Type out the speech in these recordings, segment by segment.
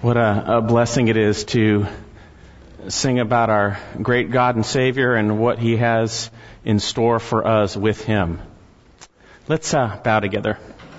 What a blessing it is to sing about our great God and Savior and what He has in store for us with Him. Let's bow together.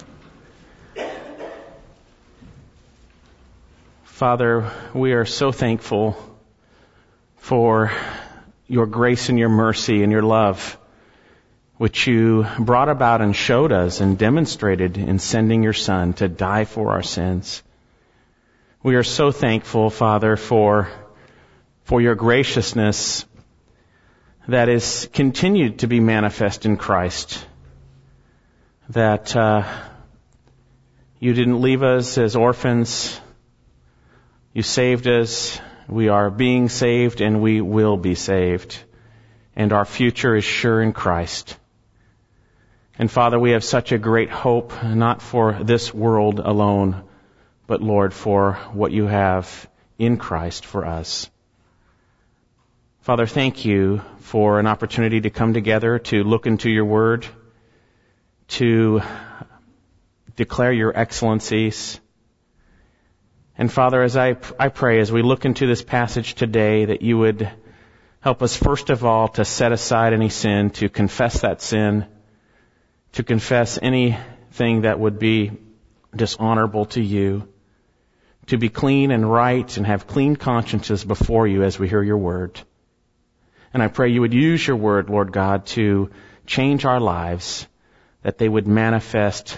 Father, we are so thankful for your grace and your mercy and your love, which you brought about and showed us and demonstrated in sending your Son to die for our sins. We are so thankful, Father, for your graciousness that is continued to be manifest in Christ. That you didn't leave us as orphans. You saved us. We are being saved and we will be saved. And our future is sure in Christ. And Father, we have such a great hope, not for this world alone, but Lord, for what you have in Christ for us. Father, thank you for an opportunity to come together, to look into your word, to declare your excellencies. And Father, as I pray, as we look into this passage today, that you would help us first of all to set aside any sin, to confess that sin, to confess anything that would be dishonorable to you, to be clean and right and have clean consciences before you as we hear your word. And I pray you would use your word, Lord God, to change our lives, that they would manifest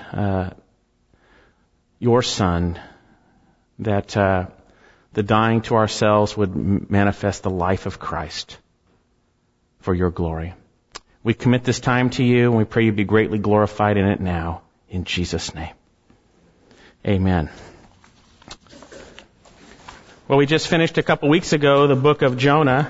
your Son, that the dying to ourselves would manifest the life of Christ for your glory. We commit this time to you, and we pray you be greatly glorified in it now. In Jesus' name. Amen. Well, we just finished a couple weeks ago the book of Jonah,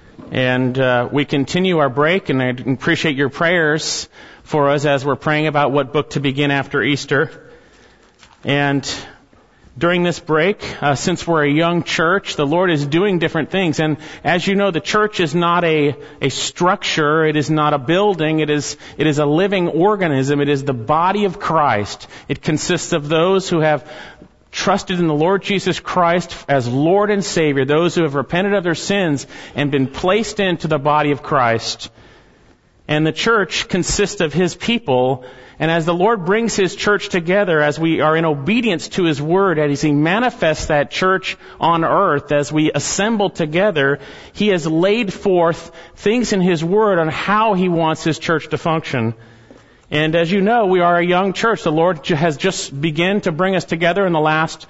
and we continue our break, and I appreciate your prayers for us as we're praying about what book to begin after Easter. And during this break, since we're a young church, the Lord is doing different things. And as you know, the church is not a structure. It is not a building. It is a living organism. It is the body of Christ. It consists of those who have trusted in the Lord Jesus Christ as Lord and Savior, those who have repented of their sins and been placed into the body of Christ. And the church consists of His people. And as the Lord brings His church together, as we are in obedience to His Word, as He manifests that church on earth, as we assemble together, He has laid forth things in His Word on how He wants His church to function. And as you know, we are a young church. The Lord has just begun to bring us together in the last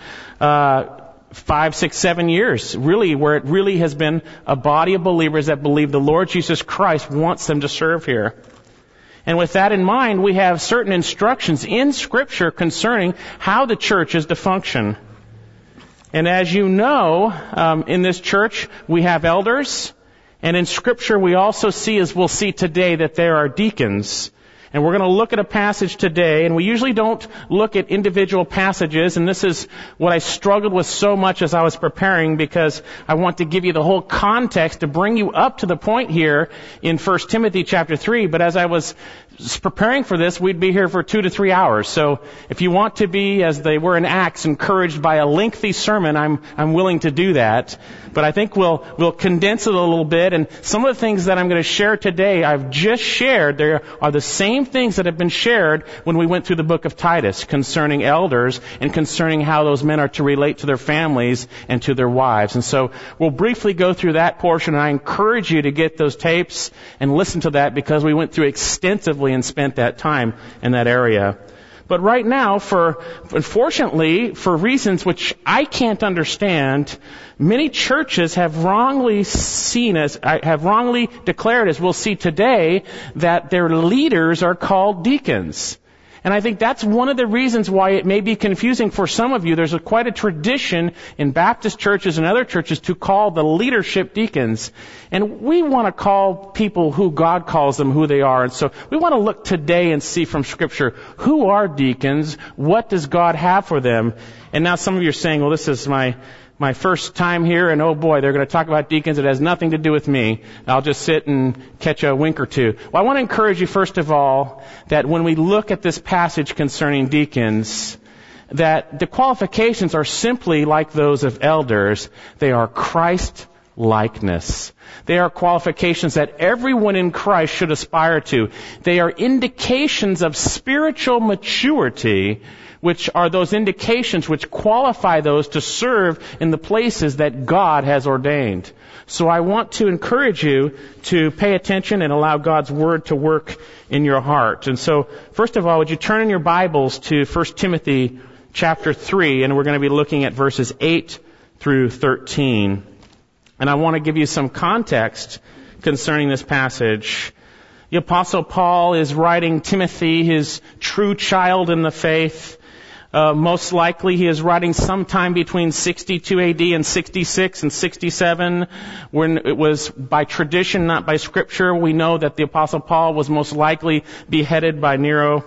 5, 6, 7 years, really, where it really has been a body of believers that believe the Lord Jesus Christ wants them to serve here. And with that in mind, we have certain instructions in Scripture concerning how the church is to function. And as you know, in this church, we have elders. And in Scripture, we also see, as we'll see today, that there are deacons. And we're going to look at a passage today, and we usually don't look at individual passages, and this is what I struggled with so much as I was preparing, because I want to give you the whole context to bring you up to the point here in 1 Timothy chapter 3. But as I was preparing for this, we'd be here for 2 to 3 hours. So if you want to be, as they were in Acts, encouraged by a lengthy sermon, I'm willing to do that. But I think we'll condense it a little bit, and some of the things that I'm going to share today, I've just shared. There are the same things that have been shared when we went through the book of Titus concerning elders and concerning how those men are to relate to their families and to their wives. And so we'll briefly go through that portion, and I encourage you to get those tapes and listen to that, because we went through extensively and spent that time in that area. But right now, unfortunately, for reasons which I can't understand, many churches have wrongly declared, as we'll see today, that their leaders are called deacons. And I think that's one of the reasons why it may be confusing for some of you. There's quite a tradition in Baptist churches and other churches to call the leadership deacons. And we want to call people who God calls them who they are. And so we want to look today and see from Scripture, who are deacons? What does God have for them? And now some of you are saying, well, this is my first time here, and oh boy, they're going to talk about deacons. It has nothing to do with me. I'll just sit and catch a wink or two. Well, I want to encourage you, first of all, that when we look at this passage concerning deacons, that the qualifications are simply like those of elders. They are Christ-likeness. They are qualifications that everyone in Christ should aspire to. They are indications of spiritual maturity, which are those indications which qualify those to serve in the places that God has ordained. So I want to encourage you to pay attention and allow God's Word to work in your heart. And so, first of all, would you turn in your Bibles to 1 Timothy chapter 3, and we're going to be looking at verses 8 through 13. And I want to give you some context concerning this passage. The Apostle Paul is writing Timothy, his true child in the faith. Most likely he is writing sometime between 62 AD and 66 and 67, when it was by tradition, not by Scripture. We know that the Apostle Paul was most likely beheaded by Nero.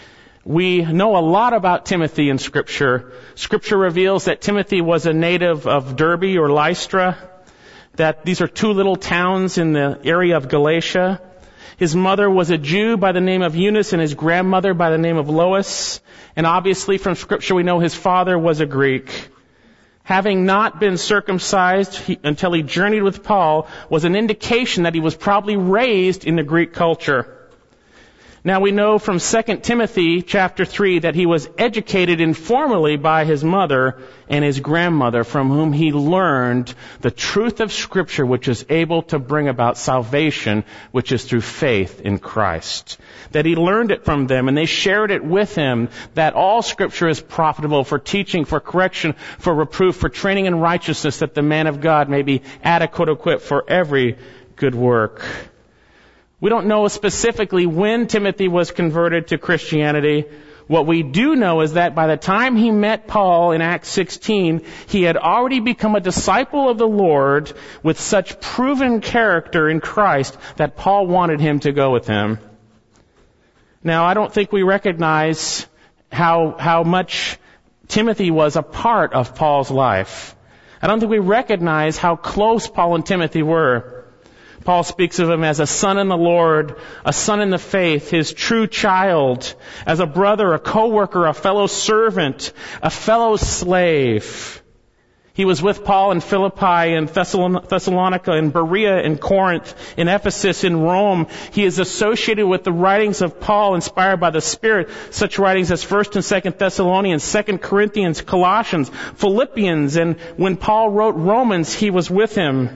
We know a lot about Timothy in Scripture. Scripture reveals that Timothy was a native of Derbe or Lystra, that these are two little towns in the area of Galatia. His mother was a Jew by the name of Eunice and his grandmother by the name of Lois. And obviously from Scripture we know his father was a Greek. Having not been circumcised until he journeyed with Paul was an indication that he was probably raised in the Greek culture. Now we know from 2 Timothy chapter 3 that he was educated informally by his mother and his grandmother, from whom he learned the truth of Scripture, which is able to bring about salvation, which is through faith in Christ. That he learned it from them, and they shared it with him, that all Scripture is profitable for teaching, for correction, for reproof, for training in righteousness, that the man of God may be adequate equipped for every good work. We don't know specifically when Timothy was converted to Christianity. What we do know is that by the time he met Paul in Acts 16, he had already become a disciple of the Lord with such proven character in Christ that Paul wanted him to go with him. Now, I don't think we recognize how much Timothy was a part of Paul's life. I don't think we recognize how close Paul and Timothy were. Paul speaks of him as a son in the Lord, a son in the faith, his true child, as a brother, a co-worker, a fellow servant, a fellow slave. He was with Paul in Philippi, in Thessalonica, in Berea, in Corinth, in Ephesus, in Rome. He is associated with the writings of Paul inspired by the Spirit, such writings as 1 and 2 Thessalonians, 2 Corinthians, Colossians, Philippians, and when Paul wrote Romans, he was with him.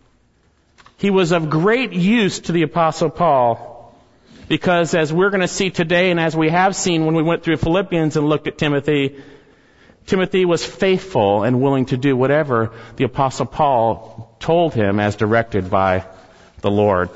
He was of great use to the Apostle Paul, because as we're going to see today, and as we have seen when we went through Philippians and looked at Timothy, Timothy was faithful and willing to do whatever the Apostle Paul told him as directed by the Lord.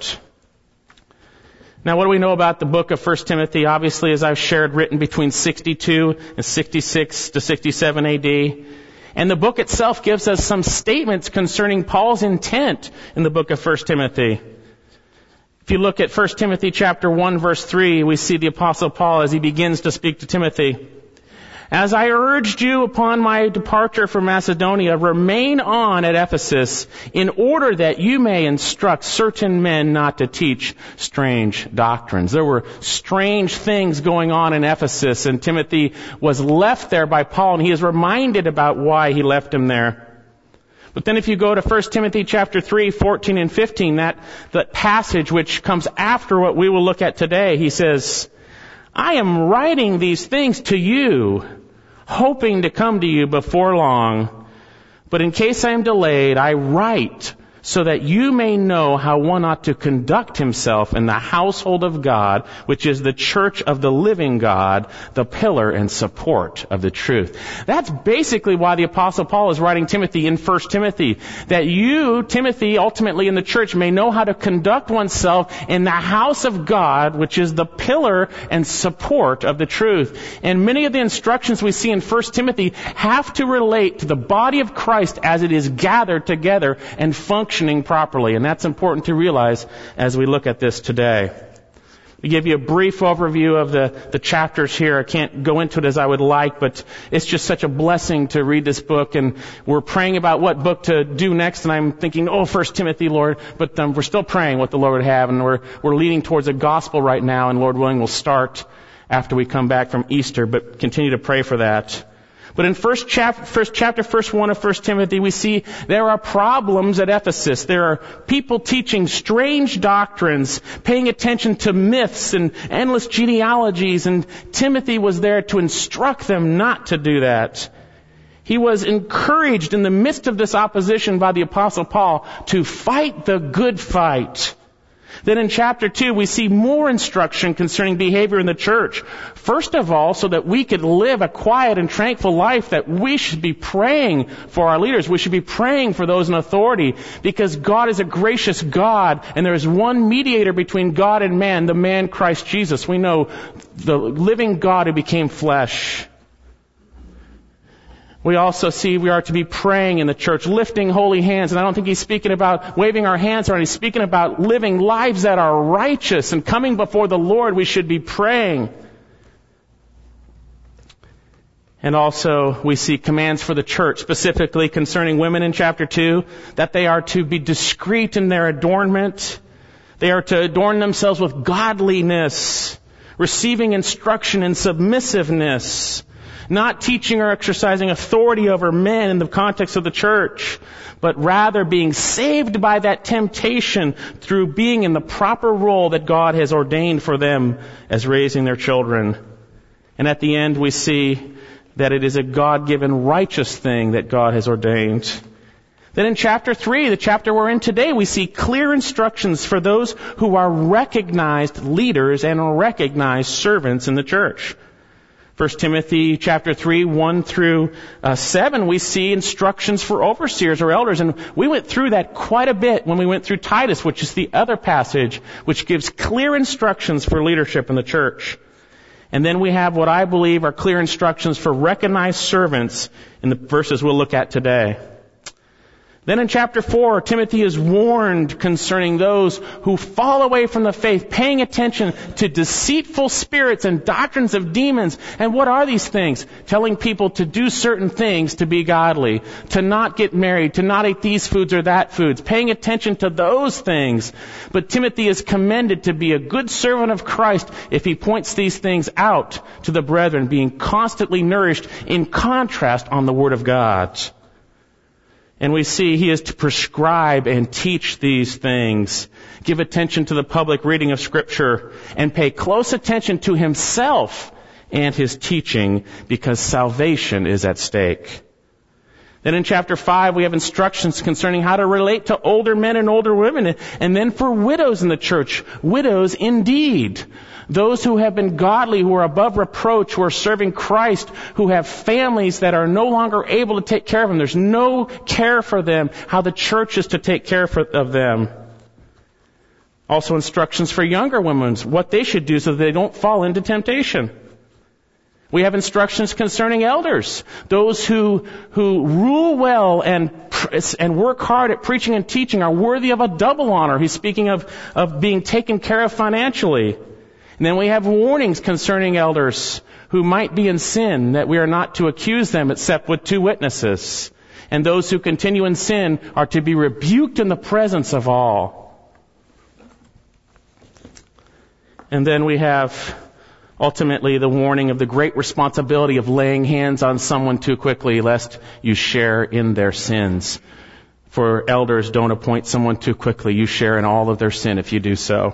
Now, what do we know about the book of 1 Timothy? Obviously, as I've shared, written between 62 and 66 to 67 AD. And the book itself gives us some statements concerning Paul's intent in the book of 1 Timothy. If you look at 1 Timothy chapter 1 verse 3, we see the Apostle Paul as he begins to speak to Timothy. As I urged you upon my departure from Macedonia, remain on at Ephesus in order that you may instruct certain men not to teach strange doctrines. There were strange things going on in Ephesus, and Timothy was left there by Paul, and he is reminded about why he left him there. But then if you go to 1 Timothy chapter 3, 14 and 15, that passage which comes after what we will look at today, he says, I am writing these things to you, hoping to come to you before long. But in case I am delayed, I write so that you may know how one ought to conduct himself in the household of God, which is the church of the living God, the pillar and support of the truth. That's basically why the Apostle Paul is writing Timothy in 1 Timothy, that you, Timothy, ultimately in the church may know how to conduct oneself in the house of God, which is the pillar and support of the truth. And many of the instructions we see in 1 Timothy have to relate to the body of Christ as it is gathered together and functioning properly, and that's important to realize as we look at this today. We give you a brief overview of the chapters here. I can't go into it as I would like, but it's just such a blessing to read this book, and we're praying about what book to do next, and I'm thinking, 1 Timothy, Lord, but we're still praying what the Lord would have, and we're leading towards a gospel right now, and Lord willing, we'll start after we come back from Easter, but continue to pray for that. But in first chapter, verse 1 of 1 Timothy, we see there are problems at Ephesus. There are people teaching strange doctrines, paying attention to myths and endless genealogies, and Timothy was there to instruct them not to do that. He was encouraged in the midst of this opposition by the Apostle Paul to fight the good fight. Then in chapter 2, we see more instruction concerning behavior in the church. First of all, so that we could live a quiet and tranquil life, that we should be praying for our leaders. We should be praying for those in authority, because God is a gracious God, and there is one mediator between God and man, the man Christ Jesus. We know the living God who became flesh. We also see we are to be praying in the church, lifting holy hands. And I don't think he's speaking about waving our hands around. He's speaking about living lives that are righteous and coming before the Lord. We should be praying. And also we see commands for the church, specifically concerning women in chapter 2, that they are to be discreet in their adornment. They are to adorn themselves with godliness, receiving instruction in submissiveness, not teaching or exercising authority over men in the context of the church, but rather being saved by that temptation through being in the proper role that God has ordained for them as raising their children. And at the end we see that it is a God-given righteous thing that God has ordained. Then in chapter 3, the chapter we're in today, we see clear instructions for those who are recognized leaders and recognized servants in the church. 1 Timothy chapter 3, 1 through 7, we see instructions for overseers or elders. And we went through that quite a bit when we went through Titus, which is the other passage, which gives clear instructions for leadership in the church. And then we have what I believe are clear instructions for recognized servants in the verses we'll look at today. Then in chapter 4, Timothy is warned concerning those who fall away from the faith, paying attention to deceitful spirits and doctrines of demons. And what are these things? Telling people to do certain things to be godly, to not get married, to not eat these foods or that foods, paying attention to those things. But Timothy is commended to be a good servant of Christ if he points these things out to the brethren, being constantly nourished in contrast on the Word of God. And we see he is to prescribe and teach these things, give attention to the public reading of Scripture, and pay close attention to himself and his teaching, because salvation is at stake. Then in chapter 5, we have instructions concerning how to relate to older men and older women. And then for widows in the church, widows indeed. Those who have been godly, who are above reproach, who are serving Christ, who have families that are no longer able to take care of them. There's no care for them, how the church is to take care of them. Also instructions for younger women, what they should do so that they don't fall into temptation. We have instructions concerning elders, those who rule well and work hard at preaching and teaching are worthy of a double honor. He's speaking of being taken care of financially. And then we have warnings concerning elders who might be in sin, that we are not to accuse them except with 2 witnesses. And those who continue in sin are to be rebuked in the presence of all. And then we have ultimately the warning of the great responsibility of laying hands on someone too quickly, lest you share in their sins. For elders, don't appoint someone too quickly. You share in all of their sin if you do so.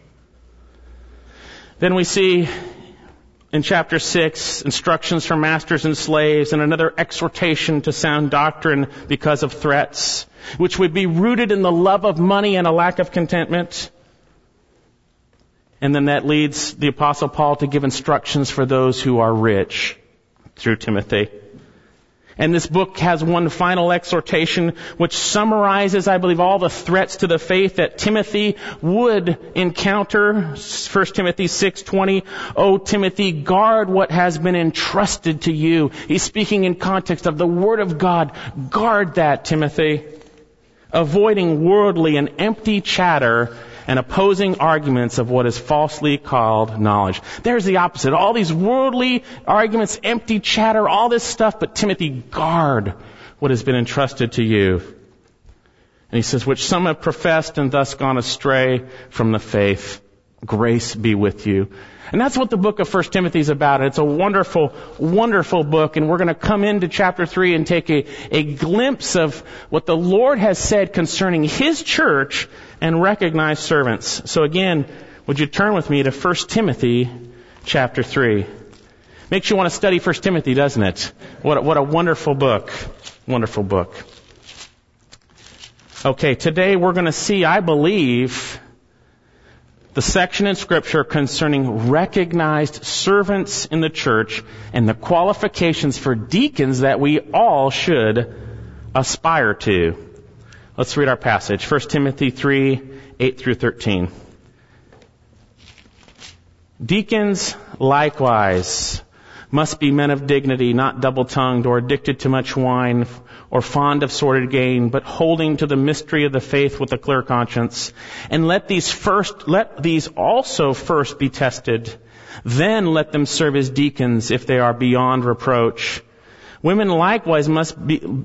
Then we see in chapter 6 instructions for masters and slaves, and another exhortation to sound doctrine because of threats, which would be rooted in the love of money and a lack of contentment. And then that leads the Apostle Paul to give instructions for those who are rich through Timothy. And this book has one final exhortation which summarizes, I believe, all the threats to the faith that Timothy would encounter. 1 Timothy 6:20, "O Timothy, guard what has been entrusted to you." He's speaking in context of the Word of God. Guard that, Timothy. Avoiding worldly and empty chatter and opposing arguments of what is falsely called knowledge. There's the opposite. All these worldly arguments, empty chatter, all this stuff, but Timothy, guard what has been entrusted to you. And he says, which some have professed and thus gone astray from the faith. Grace be with you. And that's what the book of 1 Timothy is about. It's a wonderful, wonderful book. And we're going to come into chapter 3 and take a glimpse of what the Lord has said concerning His church and recognize servants. So again, would you turn with me to 1 Timothy chapter 3. Makes you want to study 1 Timothy, doesn't it? What a wonderful book. Wonderful book. Okay, today we're going to see, I believe, the section in Scripture concerning recognized servants in the church and the qualifications for deacons that we all should aspire to. Let's read our passage. 1 Timothy 3, 8 through 13. Deacons likewise must be men of dignity, not double-tongued or addicted to much wine or fond of sordid gain, but holding to the mystery of the faith with a clear conscience. And let these also first be tested. Then let them serve as deacons if they are beyond reproach. Women must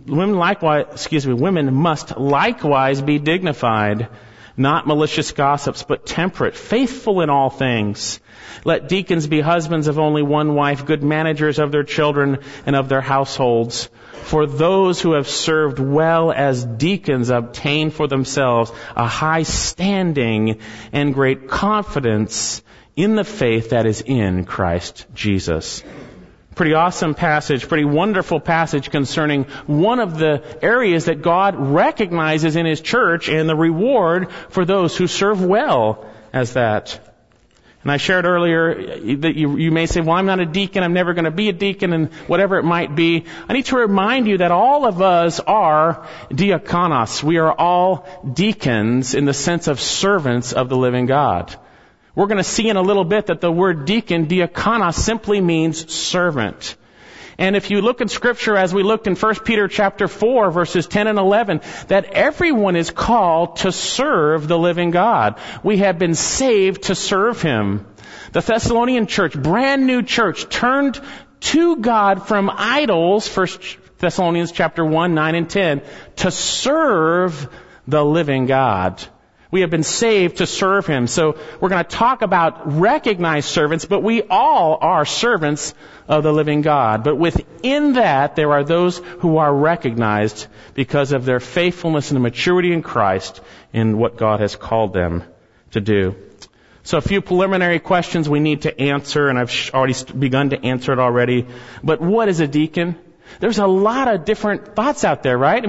likewise be dignified, not malicious gossips, but temperate, faithful in all things. Let deacons be husbands of only one wife, good managers of their children and of their households. For those who have served well as deacons obtain for themselves a high standing and great confidence in the faith that is in Christ Jesus. Pretty awesome passage, pretty wonderful passage concerning one of the areas that God recognizes in His church and the reward for those who serve well as that. And I shared earlier that you may say, well, I'm not a deacon, I'm never going to be a deacon, and whatever it might be. I need to remind you that all of us are diakonos. We are all deacons in the sense of servants of the living God. We're going to see in a little bit that the word deacon, diakonos, simply means servant. And if you look in Scripture, as we looked in 1 Peter chapter 4, verses 10 and 11, that everyone is called to serve the living God. We have been saved to serve Him. The Thessalonian church, brand new church, turned to God from idols, 1 Thessalonians chapter 1, 9 and 10, to serve the living God. We have been saved to serve Him. So we're going to talk about recognized servants, but we all are servants of the living God. But within that, there are those who are recognized because of their faithfulness and maturity in Christ in what God has called them to do. So a few preliminary questions we need to answer, and I've already begun to answer it already. But what is a deacon? There's a lot of different thoughts out there, right?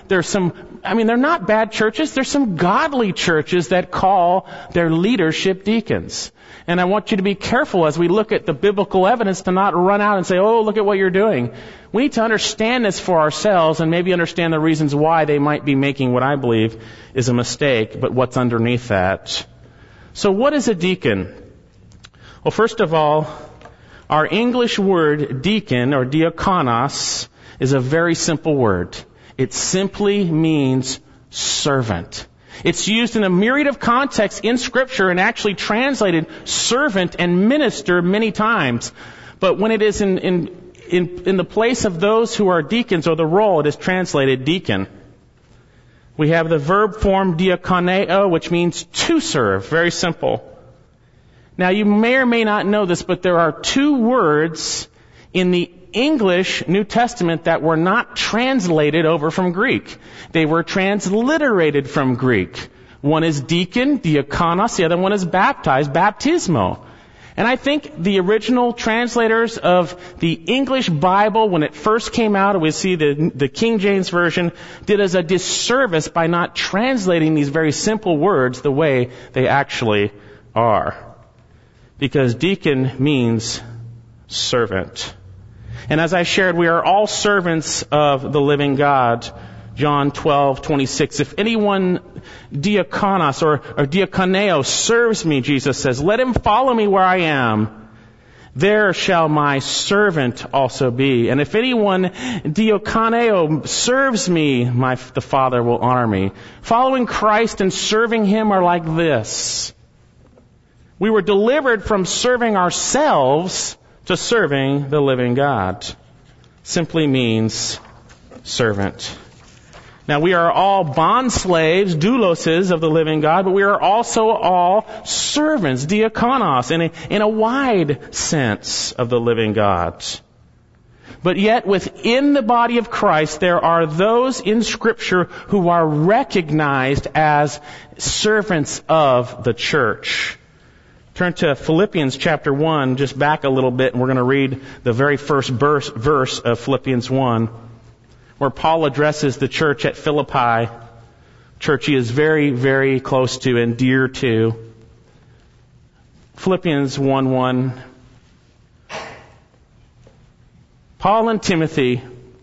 They're not bad churches. There's some godly churches that call their leadership deacons. And I want you to be careful as we look at the biblical evidence to not run out and say, oh, look at what you're doing. We need to understand this for ourselves and maybe understand the reasons why they might be making what I believe is a mistake, but what's underneath that. So what is a deacon? Well, first of all, our English word deacon or diakonos is a very simple word. It simply means servant. It's used in a myriad of contexts in Scripture and actually translated servant and minister many times. But when it is in the place of those who are deacons or the role, it is translated deacon. We have the verb form diakoneo, which means to serve. Very simple. Now, you may or may not know this, but there are two words in the English New Testament that were not translated over from Greek. They were transliterated from Greek. One is deacon, diakonos. The other one is baptized, baptismo. And I think the original translators of the English Bible, when it first came out, we see the King James Version, did us a disservice by not translating these very simple words the way they actually are. Because deacon means servant. And as I shared, we are all servants of the living God. John 12:26. If anyone diakonos or diakoneo serves me, Jesus says, let him follow me where I am. There shall my servant also be. And if anyone diakoneo serves me, the Father will honor me. Following Christ and serving Him are like this. We were delivered from serving ourselves to serving the living God. Simply means servant. Now, we are all bond slaves, douloses of the living God, but we are also all servants, diakonos, in a wide sense of the living God. But yet, within the body of Christ, there are those in Scripture who are recognized as servants of the church. Turn to Philippians chapter 1, just back a little bit, and we're going to read the very first verse of Philippians 1. Where Paul addresses the church at Philippi, church he is very, very close to and dear to. Philippians 1:1. Paul and Timothy,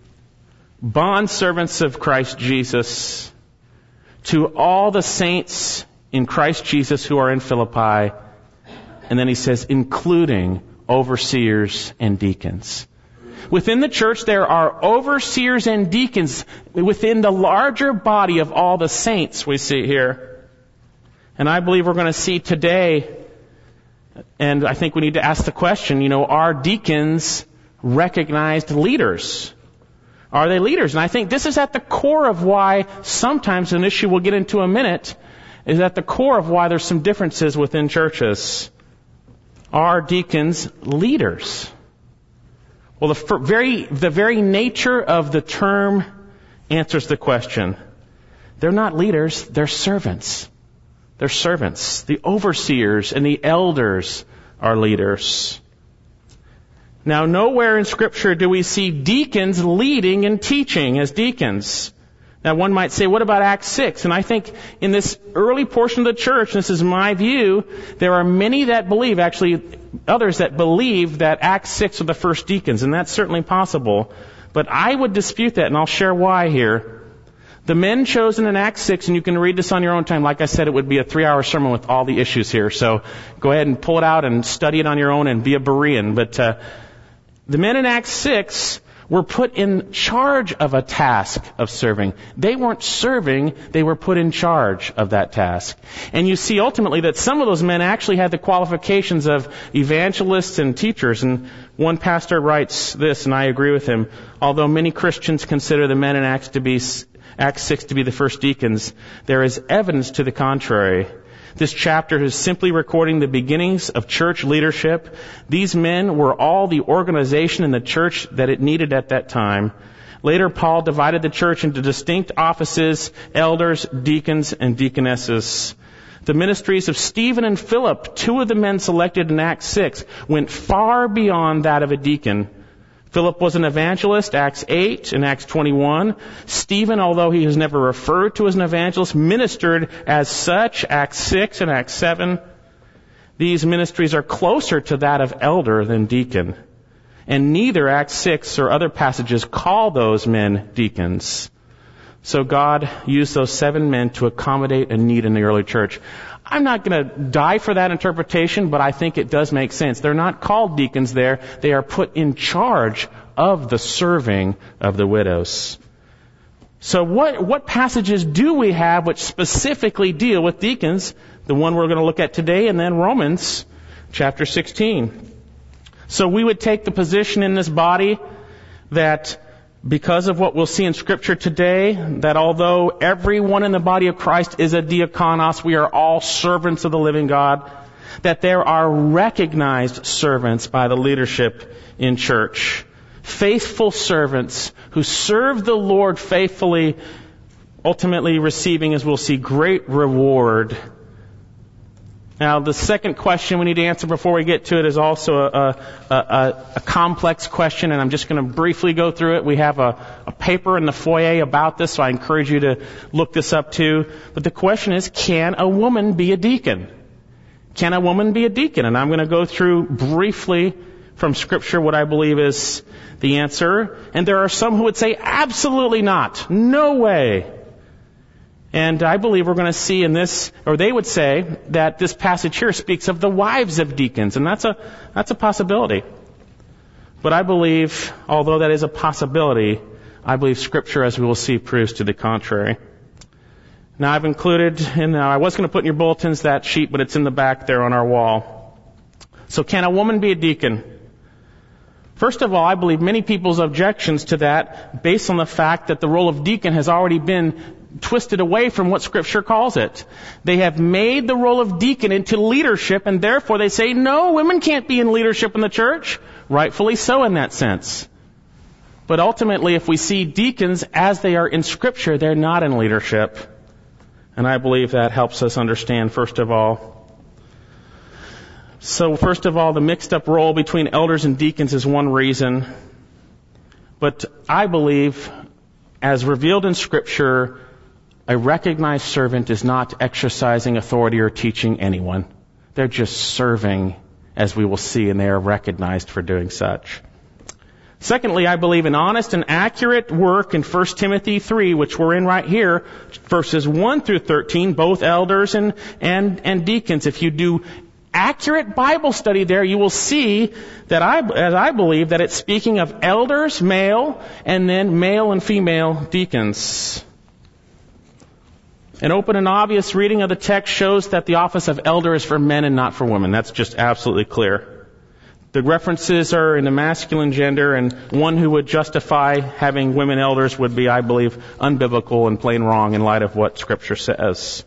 bondservants of Christ Jesus, to all the saints in Christ Jesus who are in Philippi. And then he says, including overseers and deacons. Within the church, there are overseers and deacons within the larger body of all the saints we see here. And I believe we're going to see today, and I think we need to ask the question, are deacons recognized leaders? Are they leaders? And I think this is at the core of why sometimes an issue we'll get into in a minute is at the core of why there's some differences within churches. Are deacons leaders? Well, the very nature of the term answers the question. They're not leaders, they're servants. They're servants. The overseers and the elders are leaders. Now, nowhere in Scripture do we see deacons leading and teaching as deacons. Now, one might say, what about Acts 6? And I think in this early portion of the church, and this is my view, there are many that believe, actually others that believe that Acts 6 are the first deacons, and that's certainly possible. But I would dispute that, and I'll share why here. The men chosen in Acts 6, and you can read this on your own time. Like I said, it would be a 3-hour sermon with all the issues here. So go ahead and pull it out and study it on your own and be a Berean. But the men in Acts 6 were put in charge of a task of serving. They weren't serving, they were put in charge of that task. And you see ultimately that some of those men actually had the qualifications of evangelists and teachers. And one pastor writes this, and I agree with him. Although many Christians consider the men in Acts 6 to be the first deacons, there is evidence to the contrary. This chapter is simply recording the beginnings of church leadership. These men were all the organization in the church that it needed at that time. Later, Paul divided the church into distinct offices, elders, deacons, and deaconesses. The ministries of Stephen and Philip, two of the men selected in Acts 6, went far beyond that of a deacon. Philip was an evangelist, Acts 8 and Acts 21. Stephen, although he is never referred to as an evangelist, ministered as such, Acts 6 and Acts 7. These ministries are closer to that of elder than deacon. And neither Acts 6 or other passages call those men deacons. So God used those 7 men to accommodate a need in the early church. I'm not going to die for that interpretation, but I think it does make sense. They're not called deacons there. They are put in charge of the serving of the widows. So what passages do we have which specifically deal with deacons? The one we're going to look at today, and then Romans chapter 16. So we would take the position in this body that because of what we'll see in Scripture today, that although everyone in the body of Christ is a diakonos, we are all servants of the living God, that there are recognized servants by the leadership in church. Faithful servants who serve the Lord faithfully, ultimately receiving, as we'll see, great reward. Now, the second question we need to answer before we get to it is also a complex question, and I'm just going to briefly go through it. We have a paper in the foyer about this, so I encourage you to look this up too. But the question is, can a woman be a deacon? Can a woman be a deacon? And I'm going to go through briefly from Scripture what I believe is the answer. And there are some who would say, absolutely not. No way. And I believe we're going to see in this, or they would say that this passage here speaks of the wives of deacons, and that's a possibility. But I believe, although that is a possibility, I believe Scripture, as we will see, proves to the contrary. Now I've included, I was going to put in your bulletins that sheet, but it's in the back there on our wall. So can a woman be a deacon? First of all, I believe many people's objections to that based on the fact that the role of deacon has already been twisted away from what Scripture calls it. They have made the role of deacon into leadership, and therefore they say, no, women can't be in leadership in the church. Rightfully so in that sense. But ultimately, if we see deacons as they are in Scripture, they're not in leadership. And I believe that helps us understand, first of all. So first of all, the mixed up role between elders and deacons is one reason. But I believe, as revealed in Scripture, a recognized servant is not exercising authority or teaching anyone. They're just serving, as we will see, and they are recognized for doing such. Secondly, I believe an honest and accurate work in 1 Timothy 3, which we're in right here, verses 1 through 13, both elders and deacons. If you do accurate Bible study there, you will see that I believe that it's speaking of elders, male, and then male and female deacons. An open and obvious reading of the text shows that the office of elder is for men and not for women. That's just absolutely clear. The references are in the masculine gender, and one who would justify having women elders would be, I believe, unbiblical and plain wrong in light of what Scripture says.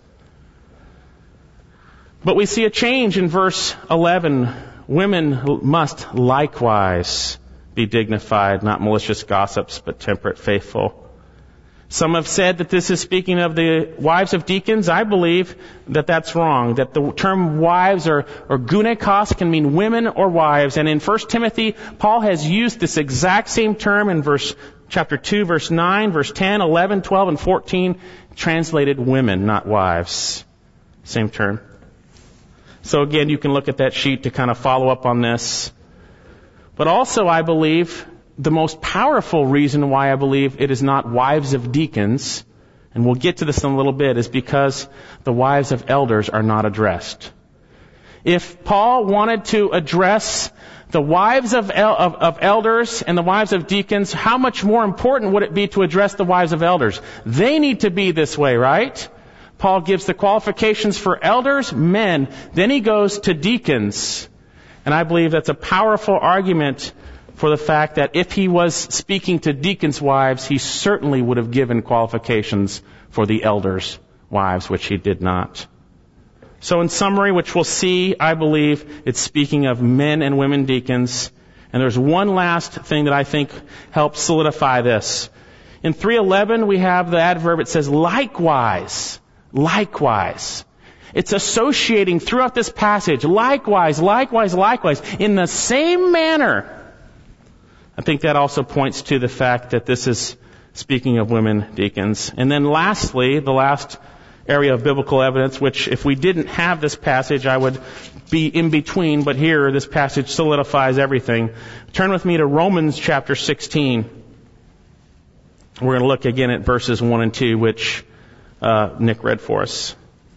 But we see a change in verse 11. Women must likewise be dignified, not malicious gossips, but temperate, faithful. Some have said that this is speaking of the wives of deacons. I believe that that's wrong, that the term wives or gunekos can mean women or wives. And in 1 Timothy, Paul has used this exact same term in chapter 2, verse 9, verse 10, 11, 12, and 14, translated women, not wives. Same term. So again, you can look at that sheet to kind of follow up on this. But also, I believe, the most powerful reason why I believe it is not wives of deacons, and we'll get to this in a little bit, is because the wives of elders are not addressed. If Paul wanted to address the wives of elders and the wives of deacons, how much more important would it be to address the wives of elders? They need to be this way, right? Paul gives the qualifications for elders, men. Then he goes to deacons. And I believe that's a powerful argument for the fact that if he was speaking to deacons' wives, he certainly would have given qualifications for the elders' wives, which he did not. So in summary, which we'll see, I believe it's speaking of men and women deacons. And there's one last thing that I think helps solidify this. In 3:11, we have the adverb. It says, likewise. Likewise. It's associating throughout this passage. Likewise, likewise, likewise. In the same manner. I think that also points to the fact that this is speaking of women deacons. And then lastly, the last area of biblical evidence, which if we didn't have this passage, I would be in between, but here this passage solidifies everything. Turn with me to Romans chapter 16. We're going to look again at verses 1 and 2, which Nick read for us.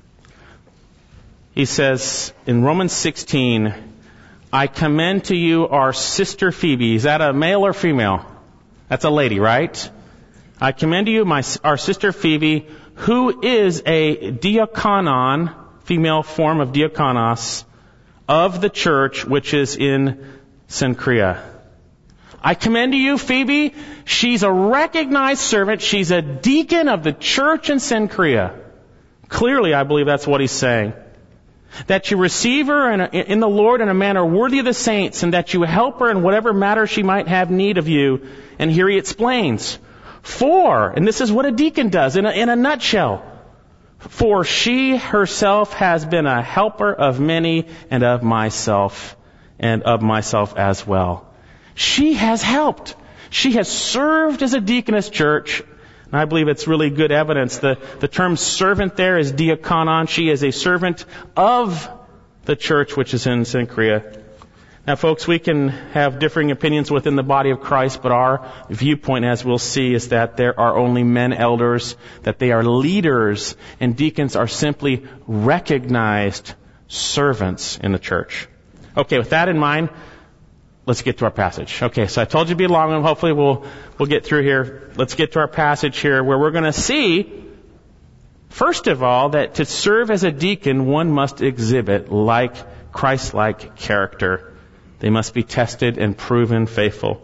He says in Romans 16, I commend to you our sister Phoebe. Is that a male or female? That's a lady, right? I commend to you our sister Phoebe, who is a diakonon, female form of diakonos, of the church which is in Cenchrea. I commend to you Phoebe. She's a recognized servant. She's a deacon of the church in Cenchrea. Clearly, I believe that's what he's saying. That you receive her in the Lord in a manner worthy of the saints, and that you help her in whatever matter she might have need of you. And here he explains. For, and this is what a deacon does in a nutshell. For she herself has been a helper of many and of myself as well. She has helped. She has served as a deaconess church. And I believe it's really good evidence. The term servant there is diakonon. She is a servant of the church which is in Cenchrea. Now, folks, we can have differing opinions within the body of Christ, but our viewpoint, as we'll see, is that there are only men elders, that they are leaders, and deacons are simply recognized servants in the church. Okay, with that in mind, let's get to our passage. Okay, so I told you to be long, and hopefully we'll get through here. Let's get to our passage here, where we're going to see, first of all, that to serve as a deacon, one must exhibit Christ-like character. They must be tested and proven faithful.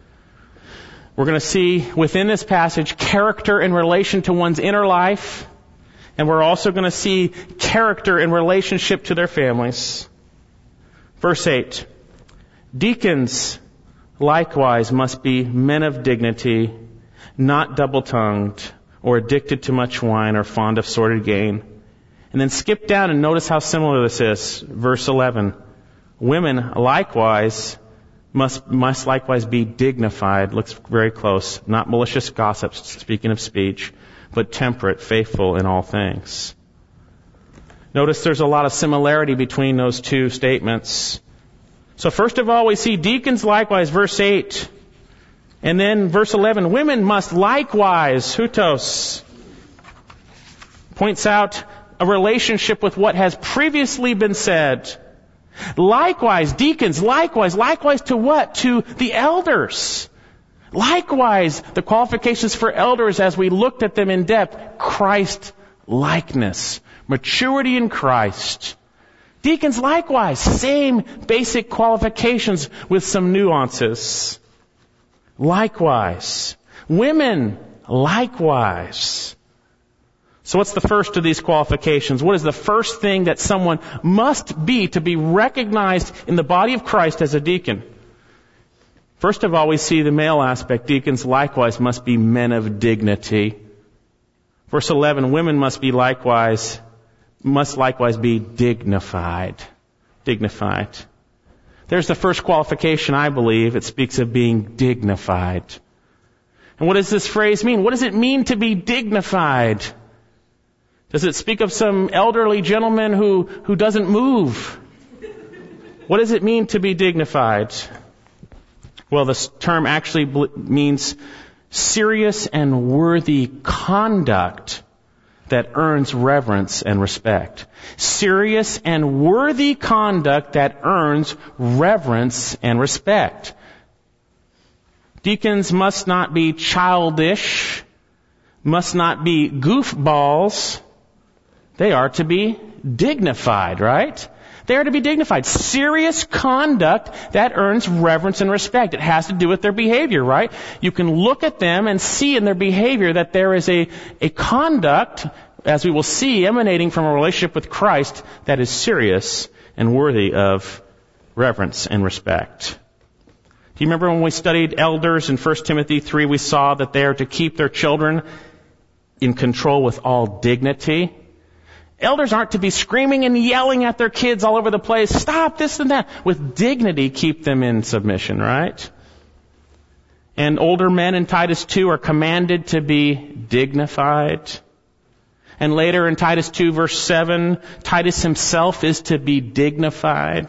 We're going to see within this passage character in relation to one's inner life, and we're also going to see character in relationship to their families. Verse 8, deacons likewise must be men of dignity, not double-tongued or addicted to much wine or fond of sordid gain. And then skip down and notice how similar this is. Verse 11, women likewise must likewise be dignified, looks very close, not malicious gossips, speaking of speech, but temperate, faithful in all things. Notice there's a lot of similarity between those two statements. So first of all, we see deacons likewise, verse 8. And then verse 11, women must likewise, hutos, points out a relationship with what has previously been said. Likewise, deacons, likewise to what? To the elders. Likewise, the qualifications for elders as we looked at them in depth, Christ likeness, maturity in Christ. Deacons likewise, same basic qualifications with some nuances. Likewise. Women, likewise. So what's the first of these qualifications? What is the first thing that someone must be to be recognized in the body of Christ as a deacon? First of all, we see the male aspect. Deacons likewise must be men of dignity. Verse 11, women must likewise be dignified. Dignified. There's the first qualification, I believe. It speaks of being dignified. And what does this phrase mean? What does it mean to be dignified? Does it speak of some elderly gentleman who doesn't move? What does it mean to be dignified? Well, this term actually means serious and worthy conduct that earns reverence and respect. Serious and worthy conduct that earns reverence and respect. Deacons must not be childish, must not be goofballs. They are to be dignified, right? They are to be dignified. Serious conduct that earns reverence and respect. It has to do with their behavior, right? You can look at them and see in their behavior that there is a conduct, as we will see, emanating from a relationship with Christ that is serious and worthy of reverence and respect. Do you remember when we studied elders in 1 Timothy 3, we saw that they are to keep their children in control with all dignity? Elders aren't to be screaming and yelling at their kids all over the place. Stop this and that. With dignity, keep them in submission, right? And older men in Titus 2 are commanded to be dignified. And later in Titus 2 verse 7, Titus himself is to be dignified.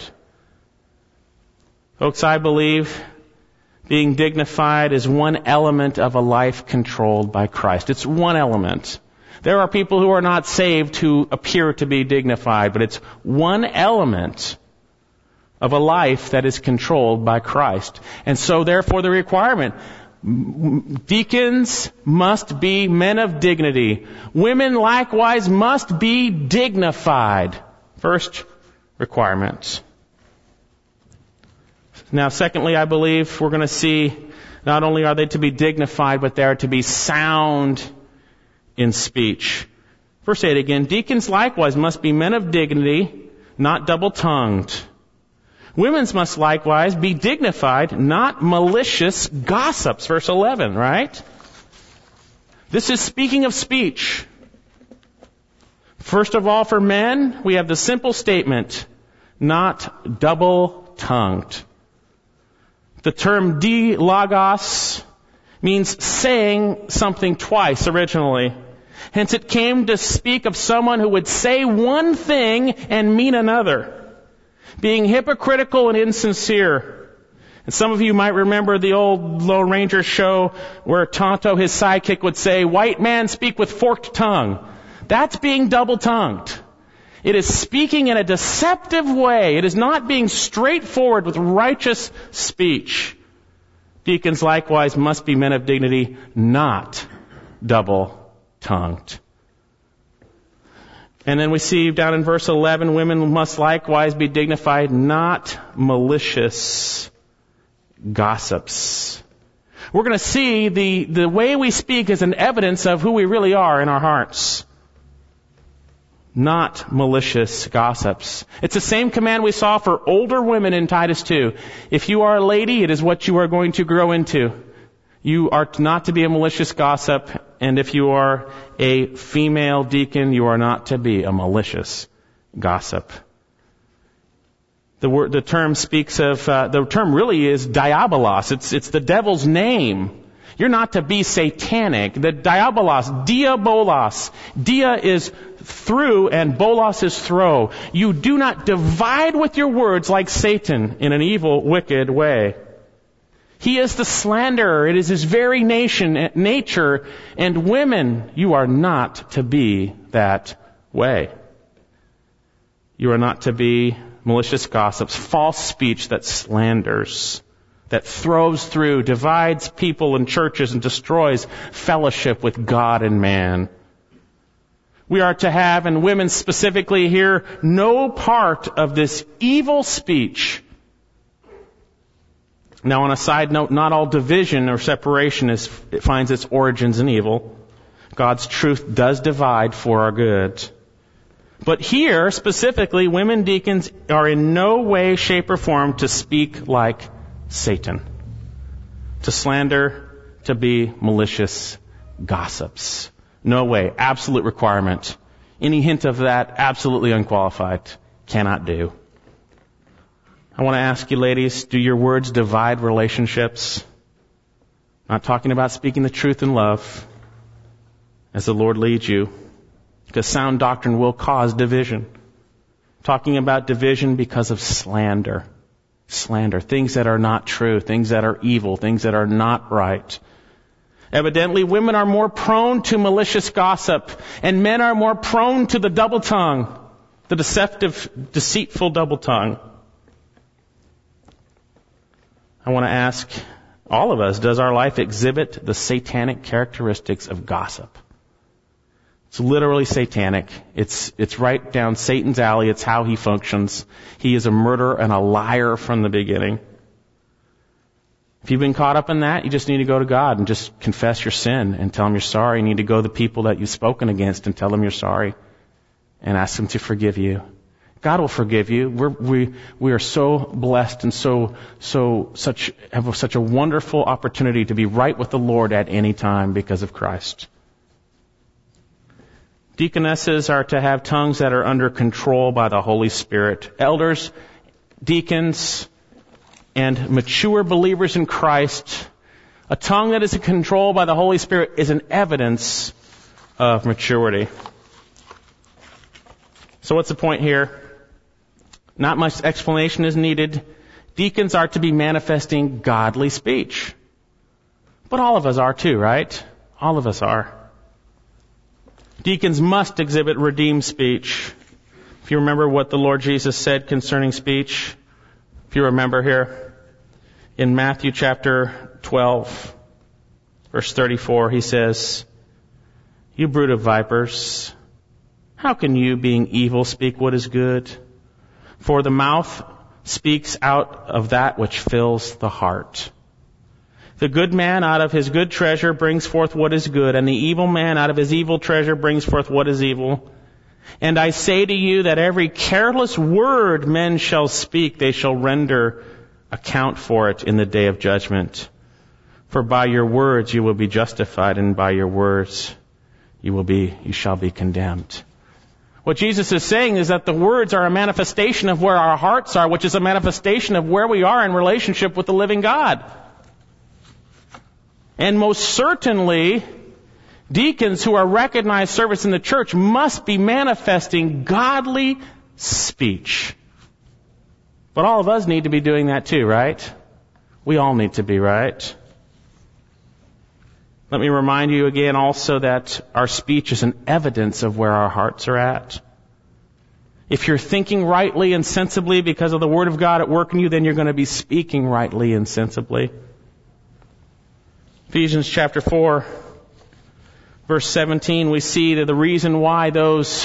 Folks, I believe being dignified is one element of a life controlled by Christ. It's one element. There are people who are not saved who appear to be dignified, but it's one element of a life that is controlled by Christ. And so therefore the requirement, deacons must be men of dignity. Women likewise must be dignified. First requirement. Now secondly, I believe we're going to see not only are they to be dignified, but they are to be sound in speech. Verse 8 again, deacons likewise must be men of dignity, not double-tongued. Women must likewise be dignified, not malicious gossips. Verse 11, right? This is speaking of speech. First of all, for men, we have the simple statement, not double-tongued. The term dilogos means saying something twice originally. Hence it came to speak of someone who would say one thing and mean another, being hypocritical and insincere. And some of you might remember the old Lone Ranger show where Tonto, his sidekick, would say, "White man speak with forked tongue." That's being double-tongued. It is speaking in a deceptive way. It is not being straightforward with righteous speech. Deacons likewise must be men of dignity, not double-tongued. And then we see down in verse 11, women must likewise be dignified, not malicious gossips. We're going to see the way we speak is an evidence of who we really are in our hearts. Not malicious gossips. It's the same command we saw for older women in Titus 2. If you are a lady, it is what you are going to grow into. You are not to be a malicious gossip, and if you are a female deacon, you are not to be a malicious gossip. The term speaks of, the term really is diabolos. It's the devil's name. You're not to be satanic. The diabolos, diabolos. Dia is through and bolos is throw. You do not divide with your words like Satan in an evil, wicked way. He is the slanderer. It is his very nature. And women, you are not to be that way. You are not to be malicious gossips, false speech that slanders, that throws through, divides people and churches, and destroys fellowship with God and man. We are to have, and women specifically here, no part of this evil speech. Now, on a side note, not all division or separation finds its origins in evil. God's truth does divide for our good. But here, specifically, women deacons are in no way, shape, or form to speak like Satan, to slander, to be malicious gossips. No way. Absolute requirement. Any hint of that, absolutely unqualified. Cannot do. I want to ask you, ladies, do your words divide relationships? Not talking about speaking the truth in love as the Lord leads you, because sound doctrine will cause division. Talking about division because of slander. Slander. Things that are not true. Things that are evil. Things that are not right. Evidently, women are more prone to malicious gossip, and men are more prone to the double tongue, the deceptive, deceitful double tongue. I want to ask all of us, does our life exhibit the satanic characteristics of gossip? It's literally satanic. It's right down Satan's alley. It's how he functions. He is a murderer and a liar from the beginning. If you've been caught up in that, you just need to go to God and just confess your sin and tell Him you're sorry. You need to go to the people that you've spoken against and tell them you're sorry and ask them to forgive you. God will forgive you. We are so blessed and have such a wonderful opportunity to be right with the Lord at any time because of Christ. Deaconesses are to have tongues that are under control by the Holy Spirit. Elders, deacons, and mature believers in Christ, a tongue that is controlled by the Holy Spirit is an evidence of maturity. So what's the point here? Not much explanation is needed. Deacons are to be manifesting godly speech. But all of us are too, right? All of us are. Deacons must exhibit redeemed speech. If you remember what the Lord Jesus said concerning speech, if you remember here, in Matthew chapter 12, verse 34, He says, "You brood of vipers, how can you, being evil, speak what is good? For the mouth speaks out of that which fills the heart. The good man out of his good treasure brings forth what is good, and the evil man out of his evil treasure brings forth what is evil. And I say to you that every careless word men shall speak, they shall render account for it in the day of judgment. For by your words you will be justified, and by your words you shall be condemned." What Jesus is saying is that the words are a manifestation of where our hearts are, which is a manifestation of where we are in relationship with the living God. And most certainly, deacons who are recognized servants in the church must be manifesting godly speech. But all of us need to be doing that too, right? We all need to be, right? Let me remind you again also that our speech is an evidence of where our hearts are at. If you're thinking rightly and sensibly because of the Word of God at work in you, then you're going to be speaking rightly and sensibly. Ephesians chapter 4, verse 17, we see that the reason why those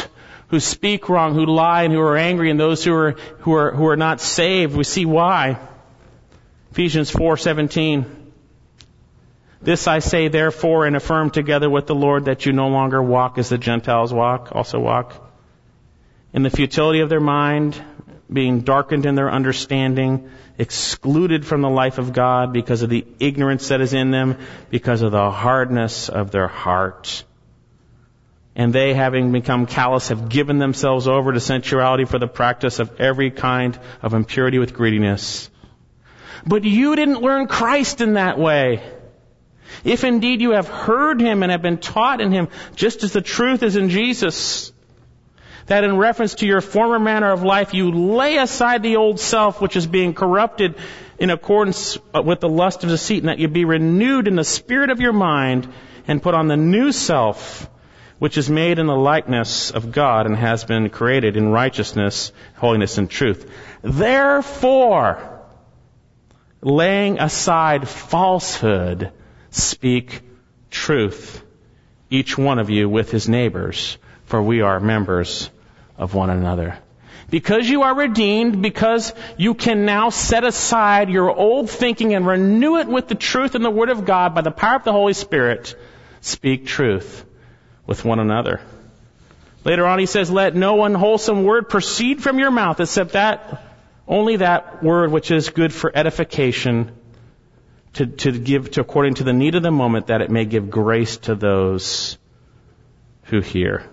who speak wrong, who lie, and who are angry, and those who are not saved. We see why. Ephesians 4:17. This I say therefore and affirm together with the Lord, that you no longer walk as the Gentiles also walk, in the futility of their mind, being darkened in their understanding, excluded from the life of God because of the ignorance that is in them, because of the hardness of their heart. And they, having become callous, have given themselves over to sensuality for the practice of every kind of impurity with greediness. But you didn't learn Christ in that way. If indeed you have heard Him and have been taught in Him, just as the truth is in Jesus, that in reference to your former manner of life you lay aside the old self, which is being corrupted in accordance with the lust of deceit, and that you be renewed in the spirit of your mind, and put on the new self, which is made in the likeness of God and has been created in righteousness, holiness, and truth. Therefore, laying aside falsehood, speak truth, each one of you with his neighbors, for we are members of one another. Because you are redeemed, because you can now set aside your old thinking and renew it with the truth and the Word of God by the power of the Holy Spirit, speak truth with one another. Later on he says, let no unwholesome word proceed from your mouth, except only that word which is good for edification, to give according to the need of the moment, that it may give grace to those who hear.